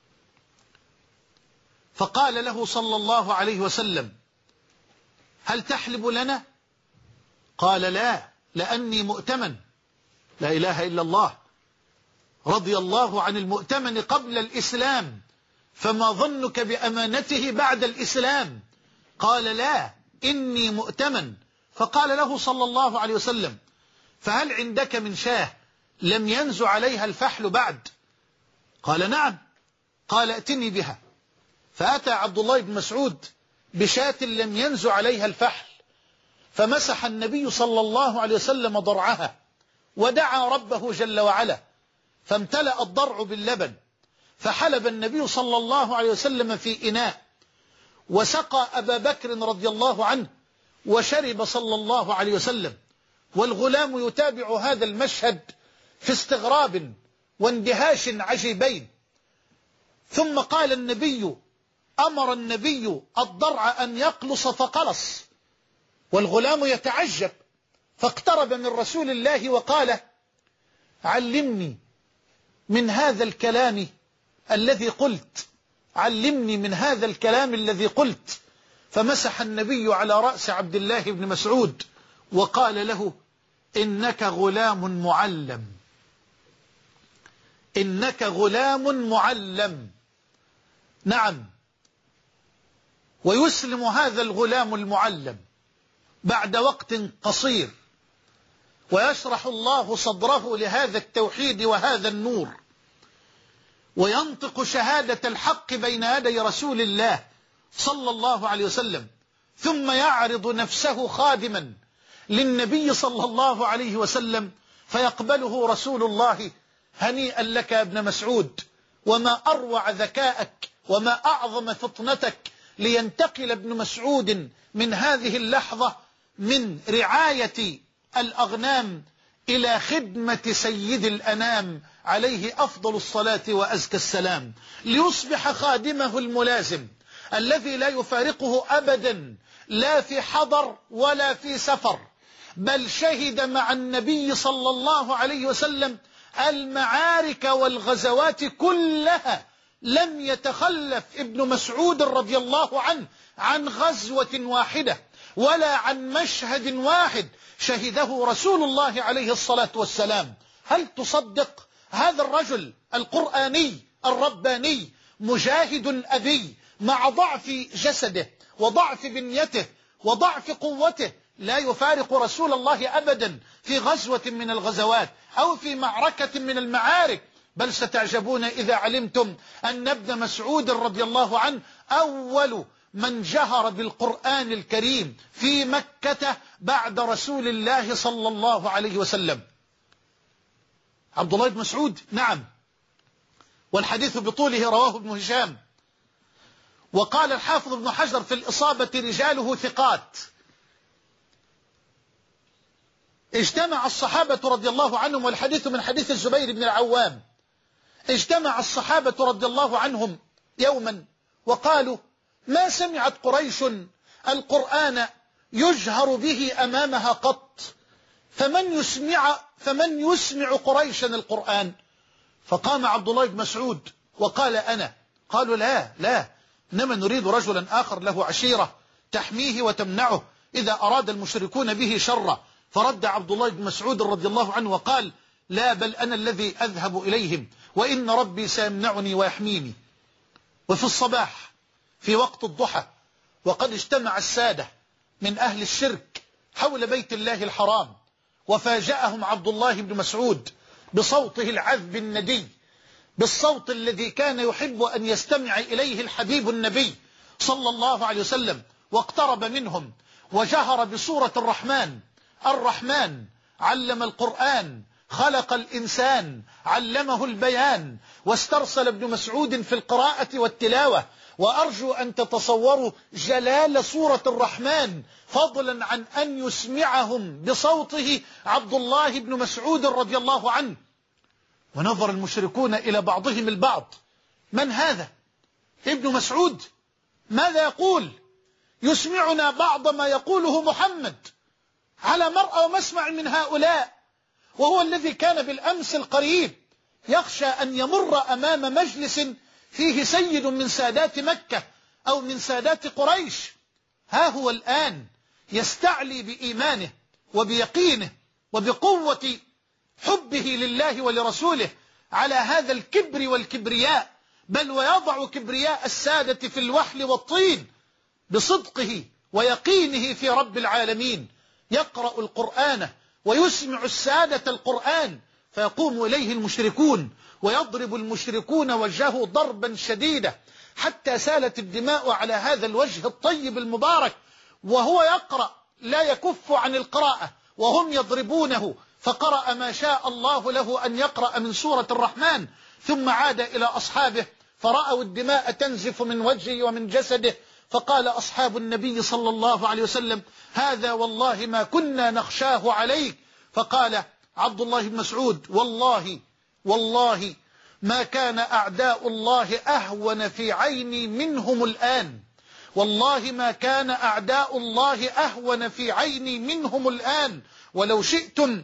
فقال له صلى الله عليه وسلم: هل تحلب لنا؟ قال: لا، لأني مؤتمن. لا إله إلا الله، رضي الله عن المؤتمن قبل الإسلام، فما ظنك بأمانته بعد الإسلام؟ قال: لا، إني مؤتمن. فقال له صلى الله عليه وسلم: فهل عندك من شاه لم ينزع عليها الفحل بعد؟ قال: نعم. قال: ائتني بها. فأتى عبد الله بن مسعود بشاة لم ينزع عليها الفحل، فمسح النبي صلى الله عليه وسلم ضرعها ودعا ربه جل وعلا، فامتلأ الضرع باللبن، فحلب النبي صلى الله عليه وسلم في إناء، وسقى أبا بكر رضي الله عنه، وشرب صلى الله عليه وسلم. والغلام يتابع هذا المشهد في استغراب واندهاش عجيبين. ثم قال النبي، أمر النبي الضرع أن يقلص فقلص، والغلام يتعجب، فاقترب من رسول الله وقال: علمني من هذا الكلام الذي قلت، علمني من هذا الكلام الذي قلت. فمسح النبي على رأس عبد الله بن مسعود وقال له: إنك غلام معلم، إنك غلام معلم. نعم. ويسلم هذا الغلام المعلم بعد وقت قصير، ويشرح الله صدره لهذا التوحيد وهذا النور، وينطق شهادة الحق بين يدي رسول الله صلى الله عليه وسلم، ثم يعرض نفسه خادما للنبي صلى الله عليه وسلم، فيقبله رسول الله: هنيئا لك يا ابن مسعود، وما أروع ذكاءك وما أعظم فطنتك، لينتقل ابن مسعود من هذه اللحظة من رعاية الأغنام إلى خدمة سيد الأنام عليه أفضل الصلاة وأزكى السلام، ليصبح خادمه الملازم الذي لا يفارقه أبدا، لا في حضر ولا في سفر، بل شهد مع النبي صلى الله عليه وسلم المعارك والغزوات كلها. لم يتخلف ابن مسعود رضي الله عنه عن غزوة واحدة ولا عن مشهد واحد شهده رسول الله عليه الصلاة والسلام. هل تصدق هذا الرجل القرآني الرباني مجاهد أبي مع ضعف جسده وضعف بنيته وضعف قوته لا يفارق رسول الله أبدا في غزوة من الغزوات أو في معركة من المعارك؟ بل ستعجبون إذا علمتم أن ابن مسعود رضي الله عنه أول من جهر بالقرآن الكريم في مكة بعد رسول الله صلى الله عليه وسلم. عبد الله بن مسعود نعم والحديث بطوله رواه ابن هشام. وقال الحافظ ابن حجر في الإصابة رجاله ثقات. اجتمع الصحابة رضي الله عنهم، والحديث من حديث الزبير بن العوام، اجتمع الصحابة رضي الله عنهم يوما وقالوا: ما سمعت قريش القرآن يجهر به أمامها قط، فمن يسمع فمن يسمع قريشا القرآن؟ فقام عبد الله بن مسعود وقال: أنا. قالوا: لا لا، إنما نريد رجلا آخر له عشيرة تحميه وتمنعه إذا أراد المشركون به شرا. فرد عبد الله بن مسعود رضي الله عنه وقال: لا، بل أنا الذي أذهب إليهم، وإن ربي سيمنعني ويحميني. وفي الصباح في وقت الضحى وقد اجتمع السادة من أهل الشرك حول بيت الله الحرام، وفاجأهم عبد الله بن مسعود بصوته العذب الندي، بالصوت الذي كان يحب أن يستمع إليه الحبيب النبي صلى الله عليه وسلم، واقترب منهم وجهر بسورة الرحمن. الرحمن علم القرآن، خلق الإنسان، علمه البيان، واسترسل ابن مسعود في القراءة والتلاوة. وأرجو أن تتصوروا جلال سورة الرحمن، فضلا عن أن يسمعهم بصوته عبد الله بن مسعود رضي الله عنه. ونظر المشركون إلى بعضهم البعض: من هذا؟ ابن مسعود؟ ماذا يقول؟ يسمعنا بعض ما يقوله محمد على مرأى ومسمع من هؤلاء، وهو الذي كان بالأمس القريب يخشى أن يمر أمام مجلس فيه سيد من سادات مكة أو من سادات قريش. ها هو الآن يستعلي بإيمانه وبيقينه وبقوة حبه لله ولرسوله على هذا الكبر والكبرياء، بل ويضع كبرياء السادة في الوحل والطين بصدقه ويقينه في رب العالمين. يقرأ القرآن ويسمع السادة القرآن، فيقوم إليه المشركون ويضرب المشركون وجهه ضربا شديدا حتى سالت الدماء على هذا الوجه الطيب المبارك، وهو يقرأ لا يكف عن القراءة وهم يضربونه، فقرأ ما شاء الله له أن يقرأ من سورة الرحمن، ثم عاد إلى أصحابه فرأوا الدماء تنزف من وجهه ومن جسده، فقال أصحاب النبي صلى الله عليه وسلم: هذا والله ما كنا نخشاه عليك. فقال عبد الله بن مسعود: والله والله ما كان أعداء الله أهون في عيني منهم الآن، والله ما كان أعداء الله أهون في عيني منهم الآن، ولو شئتم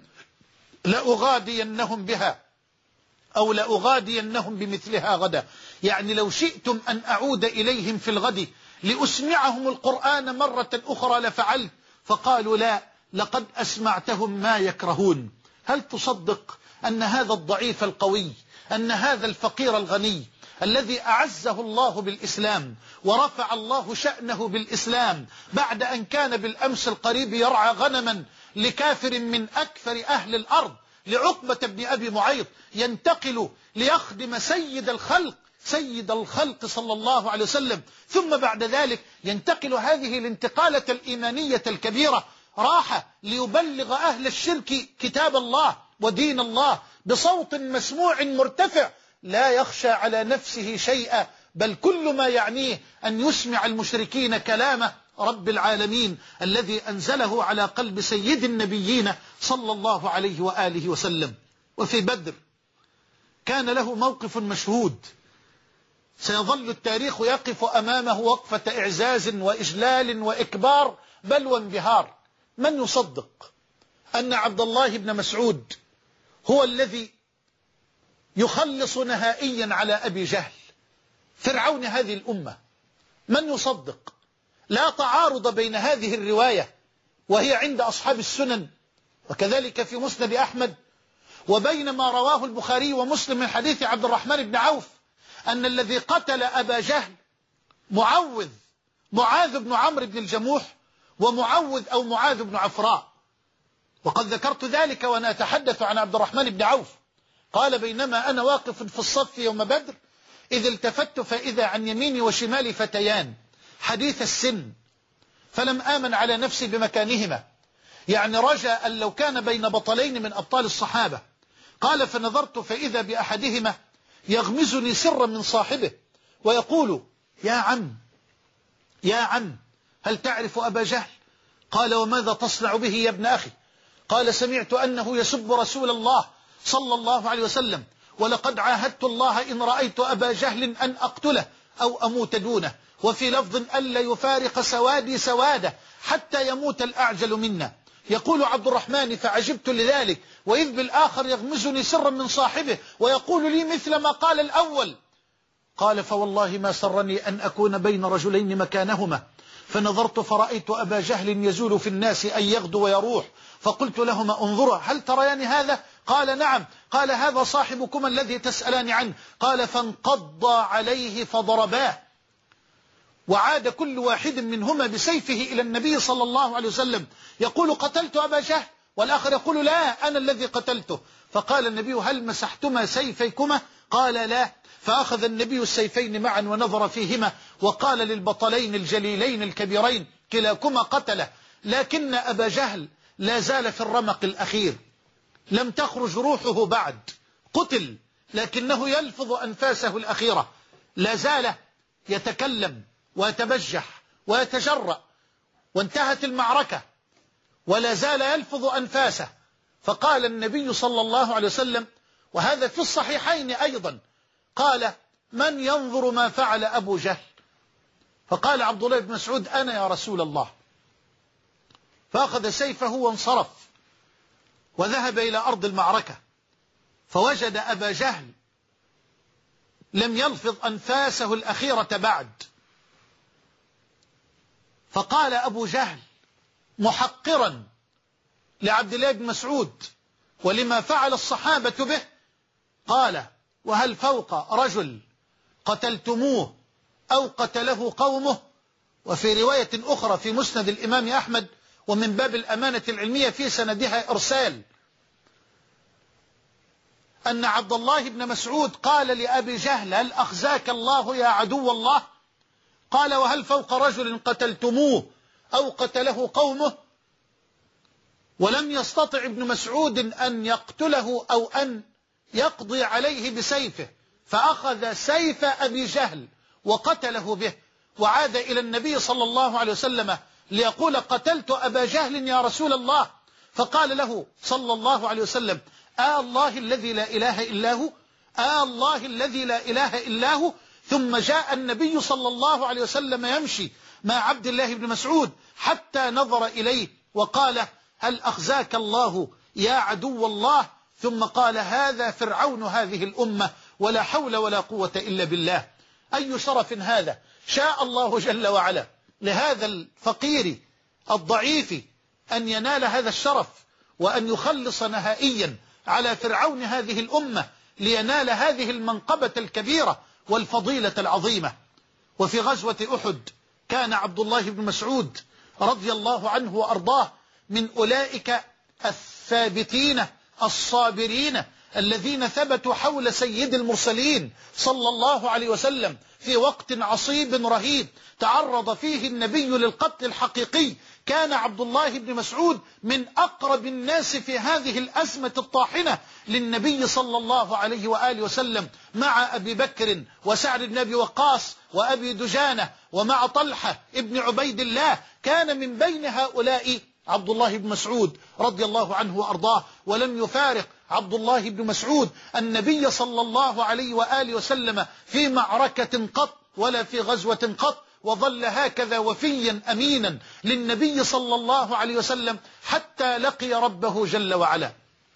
لأغادينهم بها أو لأغادينهم بمثلها غدا. يعني لو شئتم أن أعود إليهم في الغد لأسمعهم القرآن مرة أخرى لفعلت. فقالوا: لا، لقد أسمعتهم ما يكرهون. هل تصدق أن هذا الضعيف القوي، أن هذا الفقير الغني الذي أعزه الله بالإسلام ورفع الله شأنه بالإسلام، بعد أن كان بالأمس القريب يرعى غنما لكافر من أكثر أهل الأرض، لعقبة بن أبي معيط، ينتقل ليخدم سيد الخلق سيد الخلق صلى الله عليه وسلم، ثم بعد ذلك ينتقل هذه الانتقالة الإيمانية الكبيرة، راح ليبلغ أهل الشرك كتاب الله ودين الله بصوت مسموع مرتفع، لا يخشى على نفسه شيئا، بل كل ما يعنيه أن يسمع المشركين كلام رب العالمين الذي أنزله على قلب سيد النبيين صلى الله عليه وآله وسلم. وفي بدر كان له موقف مشهود سيظل التاريخ يقف أمامه وقفة إعزاز وإجلال وإكبار بل وانبهار. من يصدق أن عبد الله بن مسعود هو الذي يخلص نهائيا على أبي جهل فرعون هذه الأمة؟ من يصدق؟ لا تعارض بين هذه الرواية وهي عند أصحاب السنن وكذلك في مسند أحمد، وبين ما رواه البخاري ومسلم من حديث عبد الرحمن بن عوف أن الذي قتل أبا جهل معوذ معاذ بن عمرو بن الجموح ومعوذ أو معاذ بن عفراء. وقد ذكرت ذلك وأنا أتحدث عن عبد الرحمن بن عوف، قال: بينما أنا واقف في الصف يوم بدر إذ التفت فإذا عن يميني وشمالي فتيان حديث السن، فلم آمن على نفسي بمكانهما، يعني رجاء أن لو كان بين بطلين من أبطال الصحابة. قال: فنظرت فإذا بأحدهما يغمزني سرا من صاحبه ويقول: يا عم يا عم هل تعرف أبا جهل؟ قال: وماذا تصنع به يا ابن أخي؟ قال: سمعت أنه يسب رسول الله صلى الله عليه وسلم، ولقد عاهدت الله إن رأيت أبا جهل أن أقتله أو أموت دونه، وفي لفظ ألا يفارق سوادي سواده حتى يموت الأعجل منا. يقول عبد الرحمن: فعجبت لذلك، وإذ بالآخر يغمزني سرا من صاحبه ويقول لي مثل ما قال الأول. قال: فوالله ما سرني أن أكون بين رجلين مكانهما، فنظرت فرأيت أبا جهل يزول في الناس أن يغدو ويروح، فقلت لهما: انظرا هل تريان هذا؟ قال: نعم. قال: هذا صاحبكما الذي تسألان عنه. قال: فانقضى عليه فضرباه، وعاد كل واحد منهما بسيفه إلى النبي صلى الله عليه وسلم يقول: قتلت أبا جهل، والآخر يقول: لا، أنا الذي قتلته. فقال النبي: هل مسحتما سيفيكما؟ قال: لا. فأخذ النبي السيفين معا ونظر فيهما وقال للبطلين الجليلين الكبيرين: كلاكما قتله، لكن أبا جهل لا زال في الرمق الأخير، لم تخرج روحه بعد، قتل لكنه يلفظ أنفاسه الأخيرة، لا زال يتكلم ويتبجح ويتجرأ، وانتهت المعركة ولا زال يلفظ أنفاسه. فقال النبي صلى الله عليه وسلم، وهذا في الصحيحين أيضا، قال: من ينظر ما فعل أبو جهل؟ فقال عبد الله بن مسعود: أنا يا رسول الله. فأخذ سيفه وانصرف وذهب إلى أرض المعركة، فوجد أبا جهل لم يلفظ أنفاسه الأخيرة بعد. فقال أبو جهل محقرا لعبد الله بن مسعود ولما فعل الصحابة به، قال: وهل فوق رجل قتلتموه أو قتله قومه؟ وفي رواية أخرى في مسند الإمام أحمد ومن باب الأمانة العلمية في سندها إرسال، أن عبد الله بن مسعود قال لأبي جهل: هل أخزاك الله يا عدو الله؟ قال: وهل فوق رجل قتلتموه أو قتله قومه؟ ولم يستطع ابن مسعود أن يقتله أو أن يقضي عليه بسيفه، فأخذ سيف أبي جهل وقتله به، وعاد إلى النبي صلى الله عليه وسلم ليقول: قتلت أبا جهل يا رسول الله. فقال له صلى الله عليه وسلم: آه الله الذي لا إله إلا هو، آه الله الذي لا إله إلا هو. ثم جاء النبي صلى الله عليه وسلم يمشي مع عبد الله بن مسعود حتى نظر إليه وقال: هل أخزاك الله يا عدو الله؟ ثم قال: هذا فرعون هذه الأمة، ولا حول ولا قوة إلا بالله. أي شرف هذا شاء الله جل وعلا لهذا الفقير الضعيف أن ينال هذا الشرف، وأن يخلص نهائيا على فرعون هذه الأمة لينال هذه المنقبة الكبيرة والفضيلة العظيمة. وفي غزوة أحد كان عبد الله بن مسعود رضي الله عنه وأرضاه من أولئك الثابتين الصابرين الذين ثبتوا حول سيد المرسلين صلى الله عليه وسلم في وقت عصيب رهيب تعرض فيه النبي للقتل الحقيقي. كان عبد الله بن مسعود من أقرب الناس في هذه الأزمة الطاحنة للنبي صلى الله عليه وآله وسلم، مع أبي بكر وسعد بن أبي وقاص وأبي دجانة ومع طلحة ابن عبيد الله. كان من بين هؤلاء عبد الله بن مسعود رضي الله عنه وأرضاه، ولم يفارق عبد الله بن مسعود النبي صلى الله عليه وآله وسلم في معركة قط ولا في غزوة قط، وظل هكذا وفيا أمينا للنبي صلى الله عليه وسلم حتى لقي ربه جل وعلا.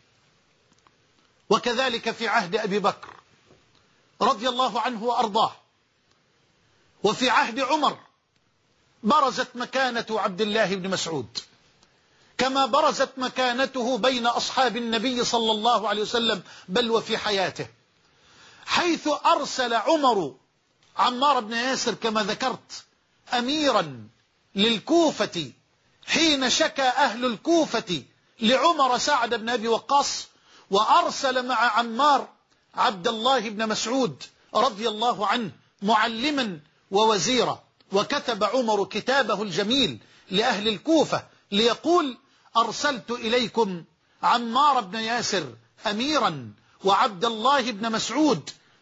وكذلك في عهد أبي بكر رضي الله عنه وأرضاه، وفي عهد عمر برزت مكانة عبد الله بن مسعود كما برزت مكانته بين أصحاب النبي صلى الله عليه وسلم، بل وفي حياته، حيث أرسل عمر عمار بن ياسر كما ذكرت أميرا للكوفة حين شكى أهل الكوفة لعمر سعد بن أبي وقاص، وأرسل مع عمار عبد الله بن مسعود رضي الله عنه معلما ووزيرا. وكتب عمر كتابه الجميل لأهل الكوفة ليقول: أرسلت إليكم عمار بن ياسر أميرا وعبد الله بن مسعود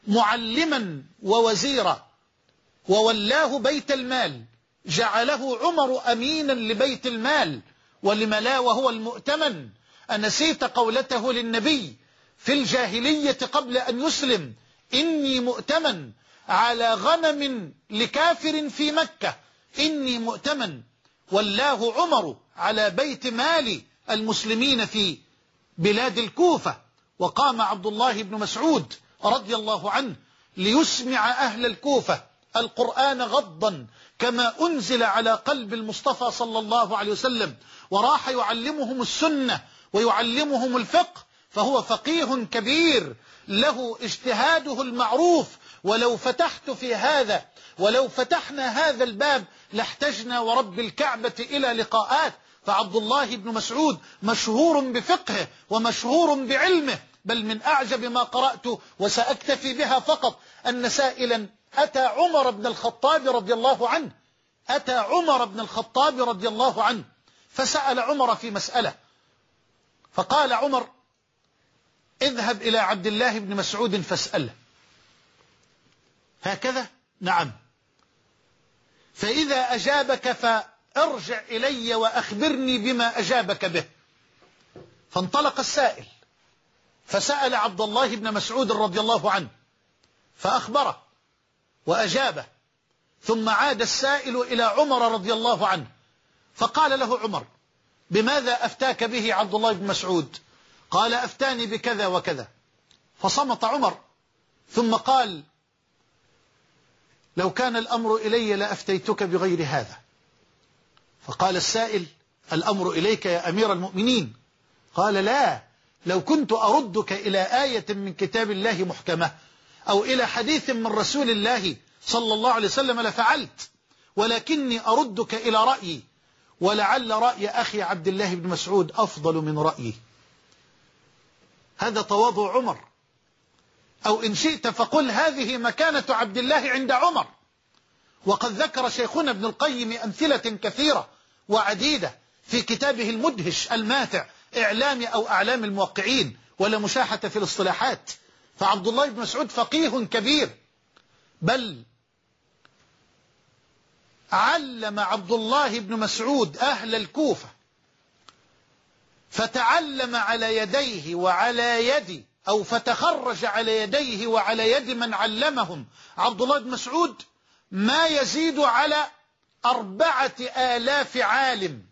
معلما ووزيرا وولاه بيت المال، جعله عمر أمينا لبيت المال، ولم لا وهو المؤتمن. أنسيت قولته للنبي في الجاهلية قبل أن يسلم: إني مؤتمن على غنم لكافر في مكة، إني مؤتمن. ولاه عمر على بيت مال المسلمين في بلاد الكوفة. وقام عبد الله بن مسعود رضي الله عنه ليسمع أهل الكوفة القرآن غضا كما أنزل على قلب المصطفى صلى الله عليه وسلم، وراح يعلمهم السنة ويعلمهم الفقه، فهو فقيه كبير له اجتهاده المعروف. ولو فتحت في هذا ولو فتحنا هذا الباب لاحتجنا ورب الكعبة إلى لقاءات. فعبد الله بن مسعود مشهور بفقهه ومشهور بعلمه، بل من أعجب ما قرأت وسأكتفي بها فقط أن سائلا أتى عمر بن الخطاب رضي الله عنه أتى عمر بن الخطاب رضي الله عنه فسأل عمر في مسألة، فقال عمر: اذهب إلى عبد الله بن مسعود فاسأله. هكذا؟ نعم. فإذا أجابك فارجع إلي وأخبرني بما أجابك به. فانطلق السائل فسأل عبد الله بن مسعود رضي الله عنه فأخبره وأجابه، ثم عاد السائل إلى عمر رضي الله عنه فقال له عمر: بماذا أفتاك به عبد الله بن مسعود؟ قال: أفتاني بكذا وكذا. فصمت عمر ثم قال: لو كان الأمر إلي لأفتيتك بغير هذا. فقال السائل: الأمر إليك يا أمير المؤمنين. قال: لا، لو كنت أردك إلى آية من كتاب الله محكمة أو إلى حديث من رسول الله صلى الله عليه وسلم لفعلت، ولكني أردك إلى رأيي، ولعل رأي أخي عبد الله بن مسعود أفضل من رأيي. هذا تواضع عمر، أو إن شئت فقل هذه مكانة عبد الله عند عمر. وقد ذكر شيخنا ابن القيم أمثلة كثيرة وعديدة في كتابه المدهش الماتع إعلام أو أعلام الموقعين، ولا مشاحة في الاصطلاحات. فعبد الله بن مسعود فقيه كبير، بل علم عبد الله بن مسعود أهل الكوفة، فتعلم على يديه وعلى يد أو فتخرج على يديه وعلى يد من علمهم عبد الله بن مسعود ما يزيد على أربعة آلاف عالم.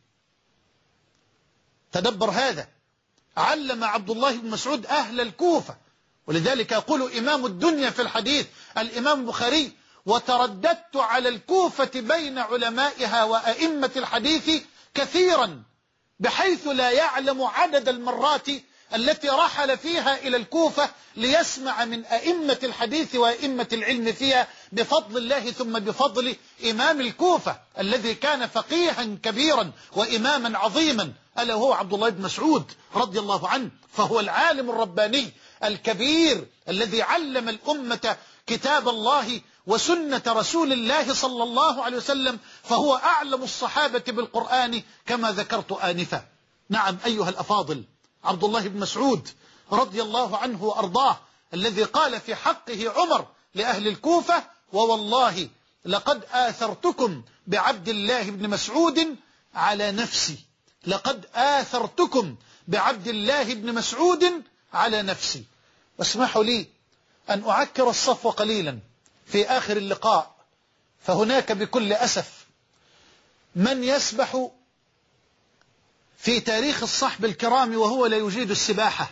تدبر هذا، علم عبد الله بن مسعود أهل الكوفة. ولذلك يقول إمام الدنيا في الحديث الإمام البخاري: وترددت على الكوفة بين علمائها وأئمة الحديث كثيرا، بحيث لا يعلم عدد المرات التي رحل فيها إلى الكوفة ليسمع من أئمة الحديث وأئمة العلم فيها، بفضل الله ثم بفضل إمام الكوفة الذي كان فقيها كبيرا وإماما عظيما، ألا هو عبد الله بن مسعود رضي الله عنه. فهو العالم الرباني الكبير الذي علم الأمة كتاب الله وسنة رسول الله صلى الله عليه وسلم، فهو أعلم الصحابة بالقرآن كما ذكرت آنفا. نعم أيها الأفاضل، عبد الله بن مسعود رضي الله عنه وأرضاه الذي قال في حقه عمر لأهل الكوفة: ووالله لقد آثرتكم بعبد الله بن مسعود على نفسي، لقد آثرتكم بعبد الله بن مسعود على نفسي. واسمحوا لي أن أعكر الصفو قليلا في آخر اللقاء، فهناك بكل أسف من يسبح في تاريخ الصحب الكرام وهو لا يجيد السباحة.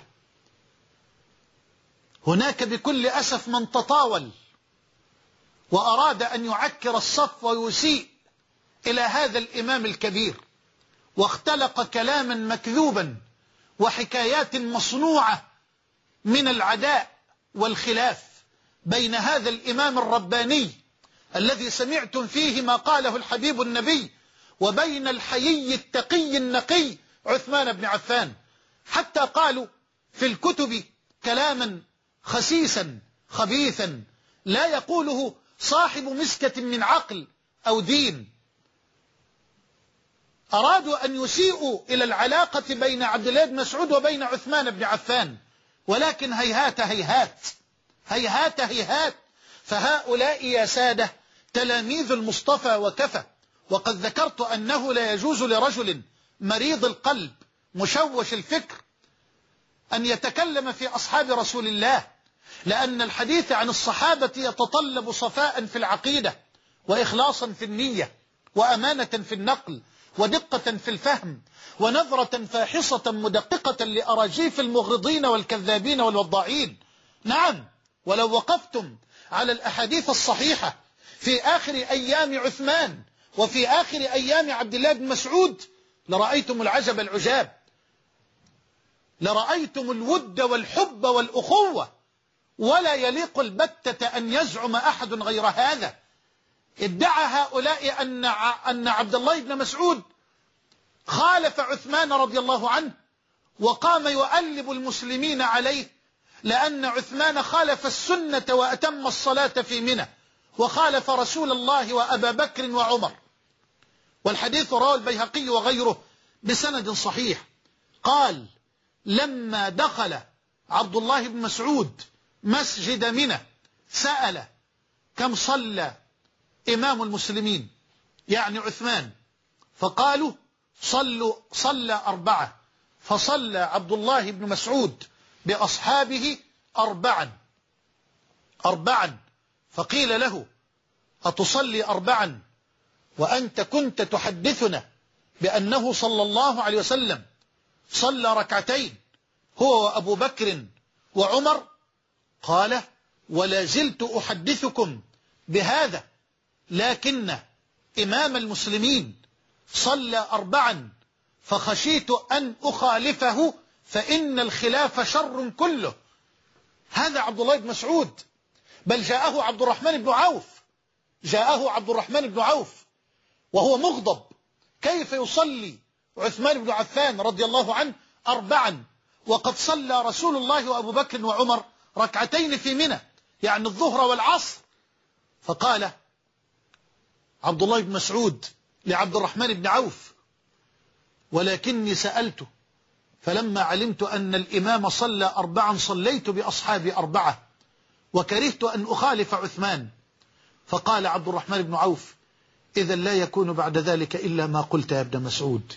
هناك بكل أسف من تطاول وأراد أن يعكر الصف ويسيء إلى هذا الإمام الكبير، واختلق كلاما مكذوبا وحكايات مصنوعة من العداء والخلاف بين هذا الإمام الرباني الذي سمعتم فيه ما قاله الحبيب النبي، وبين الحيي التقي النقي عثمان بن عفان، حتى قالوا في الكتب كلاما خسيسا خبيثا لا يقوله صاحب مسكة من عقل أو دين. أرادوا أن يسيئوا إلى العلاقة بين عبد الله بن مسعود وبين عثمان بن عفان، ولكن هيهات هيهات، هيهات هيهات. فهؤلاء يا سادة تلاميذ المصطفى وكفى. وقد ذكرت أنه لا يجوز لرجل مريض القلب مشوش الفكر أن يتكلم في أصحاب رسول الله، لأن الحديث عن الصحابة يتطلب صفاء في العقيدة، وإخلاصا في النية، وأمانة في النقل، ودقة في الفهم، ونظرة فاحصة مدققة لأراجيف المغرضين والكذابين والوضاعين. نعم، ولو وقفتم على الأحاديث الصحيحة في آخر أيام عثمان وفي آخر أيام عبد الله بن مسعود لرأيتم العجب العجاب، لرأيتم الود والحب والأخوة، ولا يليق البتة أن يزعم أحد غير هذا. ادعى هؤلاء أن أن عبد الله بن مسعود خالف عثمان رضي الله عنه، وقام يؤلب المسلمين عليه، لأن عثمان خالف السنة وأتم الصلاة في منى، وخالف رسول الله وأبا بكر وعمر. والحديث رواه البيهقي وغيره بسند صحيح. قال: لما دخل عبد الله بن مسعود مسجد منى سأل: كم صلى إمام المسلمين يعني عثمان؟ فقالوا: صلوا صلى أربعة. فصلى عبد الله بن مسعود بأصحابه أربعا أربعا فقيل له: أتصلي أربعا وأنت كنت تحدثنا بأنه صلى الله عليه وسلم صلى ركعتين هو وأبو بكر وعمر؟ قال: ولا زلت أحدثكم بهذا، لكن إمام المسلمين صلى أربعا فخشيت أن أخالفه فإن الخلاف شر كله. هذا عبد الله بن مسعود. بل جاءه عبد الرحمن بن عوف جاءه عبد الرحمن بن عوف وهو مغضب: كيف يصلي عثمان بن عفان رضي الله عنه أربعا وقد صلى رسول الله وأبو بكر وعمر ركعتين في منى، يعني الظهر والعصر؟ فقال عبد الله بن مسعود لعبد الرحمن بن عوف: ولكني سألت فلما علمت أن الإمام صلى أربعا صليت بأصحابي أربعة وكرهت أن أخالف عثمان. فقال عبد الرحمن بن عوف: إذا لا يكون بعد ذلك إلا ما قلت يا ابن مسعود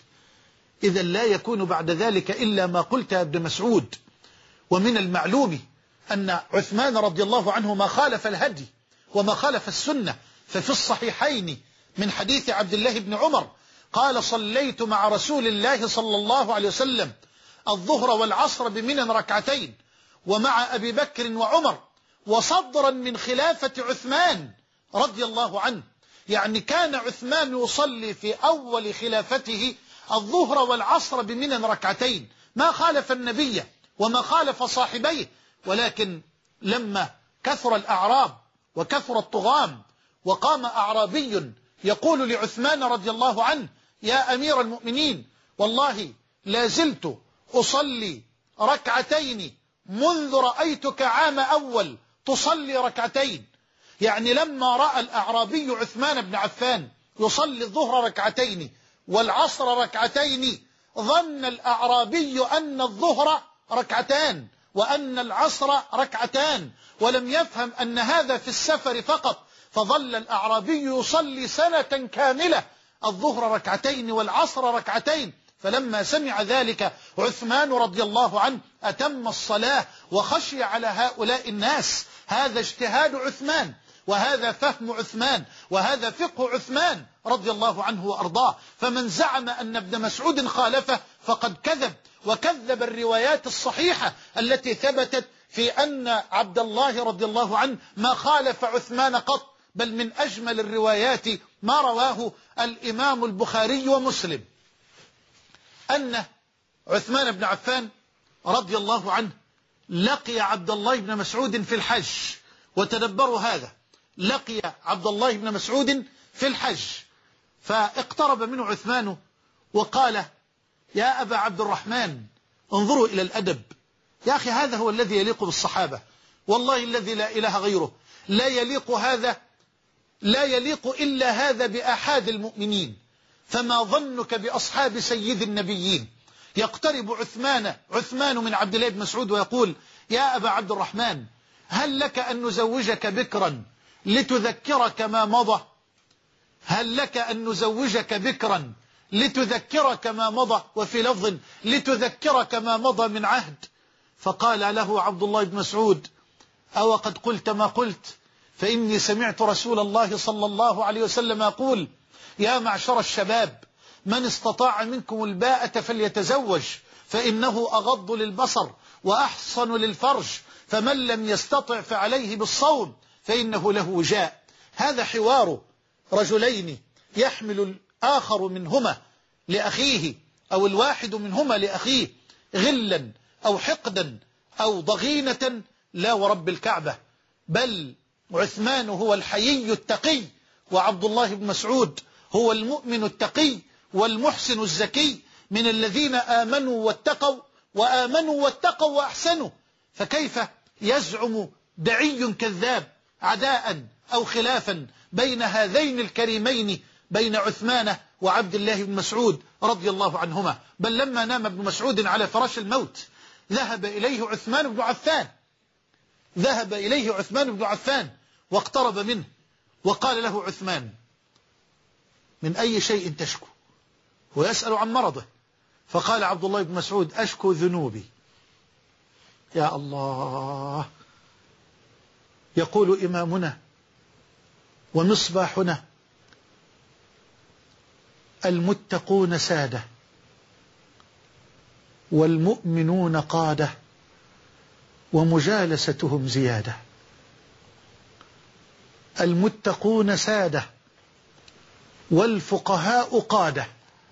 إذا لا يكون بعد ذلك إلا ما قلت يا ابن مسعود. ومن المعلوم أن عثمان رضي الله عنه ما خالف الهدي وما خالف السنة. ففي الصحيحين من حديث عبد الله بن عمر قال: صليت مع رسول الله صلى الله عليه وسلم الظهر والعصر بمنى ركعتين ومع أبي بكر وعمر، وصدرا من خلافة عثمان رضي الله عنه. يعني كان عثمان يصلي في أول خلافته الظهر والعصر بمنى ركعتين، ما خالف النبي وما خالف صاحبيه. ولكن لما كثر الأعراب وكثر الطغام وقام أعرابي يقول لعثمان رضي الله عنه: يا أمير المؤمنين، والله لا زلت أصلي ركعتين منذ رأيتك عام أول تصلي ركعتين. يعني لما رأى الأعرابي عثمان بن عفان يصلي الظهر ركعتين والعصر ركعتين ظن الأعرابي أن الظهر ركعتان وأن العصر ركعتان، ولم يفهم أن هذا في السفر فقط. فظل الأعرابي يصلي سنة كاملة الظهر ركعتين والعصر ركعتين. فلما سمع ذلك عثمان رضي الله عنه أتم الصلاة وخشي على هؤلاء الناس. هذا اجتهاد عثمان، وهذا فهم عثمان، وهذا فقه عثمان رضي الله عنه وأرضاه. فمن زعم أن ابن مسعود خالفه فقد كذب، وكذب الروايات الصحيحة التي ثبتت في أن عبد الله رضي الله عنه ما خالف عثمان قط. بل من أجمل الروايات ما رواه الإمام البخاري ومسلم أن عثمان بن عفان رضي الله عنه لقي عبد الله بن مسعود في الحج. وتدبروا هذا، لقي عبد الله بن مسعود في الحج، فاقترب منه عثمان وقال: يا أبا عبد الرحمن، انظروا إلى الأدب يا أخي، هذا هو الذي يليق بالصحابة، والله الذي لا إله غيره. لا يليق هذا لا يليق إلا هذا بأحد المؤمنين، فما ظنك بأصحاب سيد النبيين؟ يقترب عثمان عثمان من عبد الله بن مسعود ويقول: يا أبا عبد الرحمن، هل لك أن نزوجك بكرا لتذكرك ما مضى؟ هل لك أن نزوجك بكرا لتذكرك ما مضى؟ وفي لفظ لتذكرك ما مضى من عهد. فقال له عبد الله بن مسعود: أو قد قلت ما قلت، فإني سمعت رسول الله صلى الله عليه وسلم يقول: يا معشر الشباب، من استطاع منكم الباءة فليتزوج، فإنه أغض للبصر وأحصن للفرج، فمن لم يستطع فعليه بالصوم فإنه له وجاء. هذا حوار رجلين يحمل الآخر منهما لأخيه، أو الواحد منهما لأخيه، غلا أو حقدا أو ضغينة، لا ورب الكعبة، بل عثمان هو الحيي التقي، وعبد الله بن مسعود هو المؤمن التقي والمحسن الزكي، من الذين آمنوا واتقوا وآمنوا واتقوا وأحسنوا. فكيف يزعم دعي كذاب عداء أو خلافا بين هذين الكريمين، بين عثمان وعبد الله بن مسعود رضي الله عنهما؟ بل لما نام ابن مسعود على فراش الموت ذهب إليه عثمان بن عفان ذهب إليه عثمان بن عفان واقترب منه وقال له عثمان: من أي شيء تشكو؟ ويسأل عن مرضه. فقال عبد الله بن مسعود: أشكو ذنوبي. يا الله. يقول إمامنا ومصباحنا: المتقون سادة والمؤمنون قادة ومجالستهم زيادة. المتقون سادة والفقهاء قادة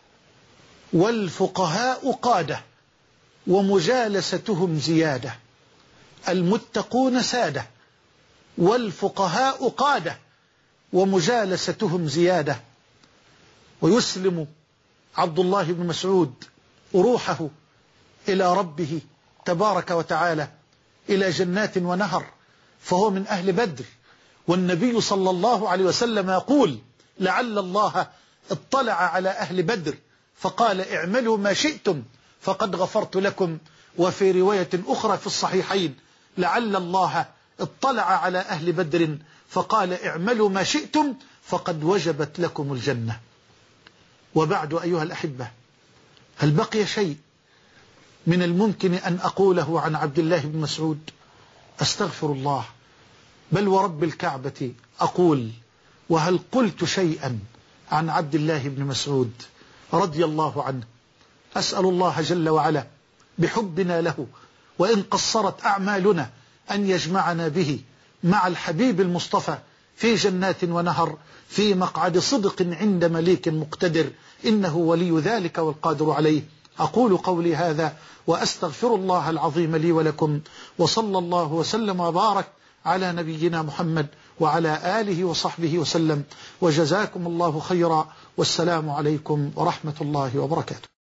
والفقهاء قادة ومجالستهم زيادة. المتقون سادة والفقهاء قادة ومجالستهم زيادة. ويسلم عبد الله بن مسعود روحه إلى ربه تبارك وتعالى إلى جنات ونهر، فهو من أهل بدر. والنبي صلى الله عليه وسلم يقول: لعل الله اطلع على أهل بدر فقال: اعملوا ما شئتم فقد غفرت لكم. وفي رواية أخرى في الصحيحين: لعل الله اطلع على أهل بدر فقال: اعملوا ما شئتم فقد وجبت لكم الجنة. وبعد أيها الأحبة، هل بقي شيء من الممكن أن أقوله عن عبد الله بن مسعود؟ أستغفر الله، بل ورب الكعبة أقول: وهل قلت شيئا عن عبد الله بن مسعود رضي الله عنه؟ أسأل الله جل وعلا بحبنا له وإن قصرت أعمالنا أن يجمعنا به مع الحبيب المصطفى في جنات ونهر في مقعد صدق عند مليك مقتدر، إنه ولي ذلك والقادر عليه. أقول قولي هذا وأستغفر الله العظيم لي ولكم، وصلى الله وسلم وبارك على نبينا محمد وعلى آله وصحبه وسلم، وجزاكم الله خيرا، والسلام عليكم ورحمة الله وبركاته.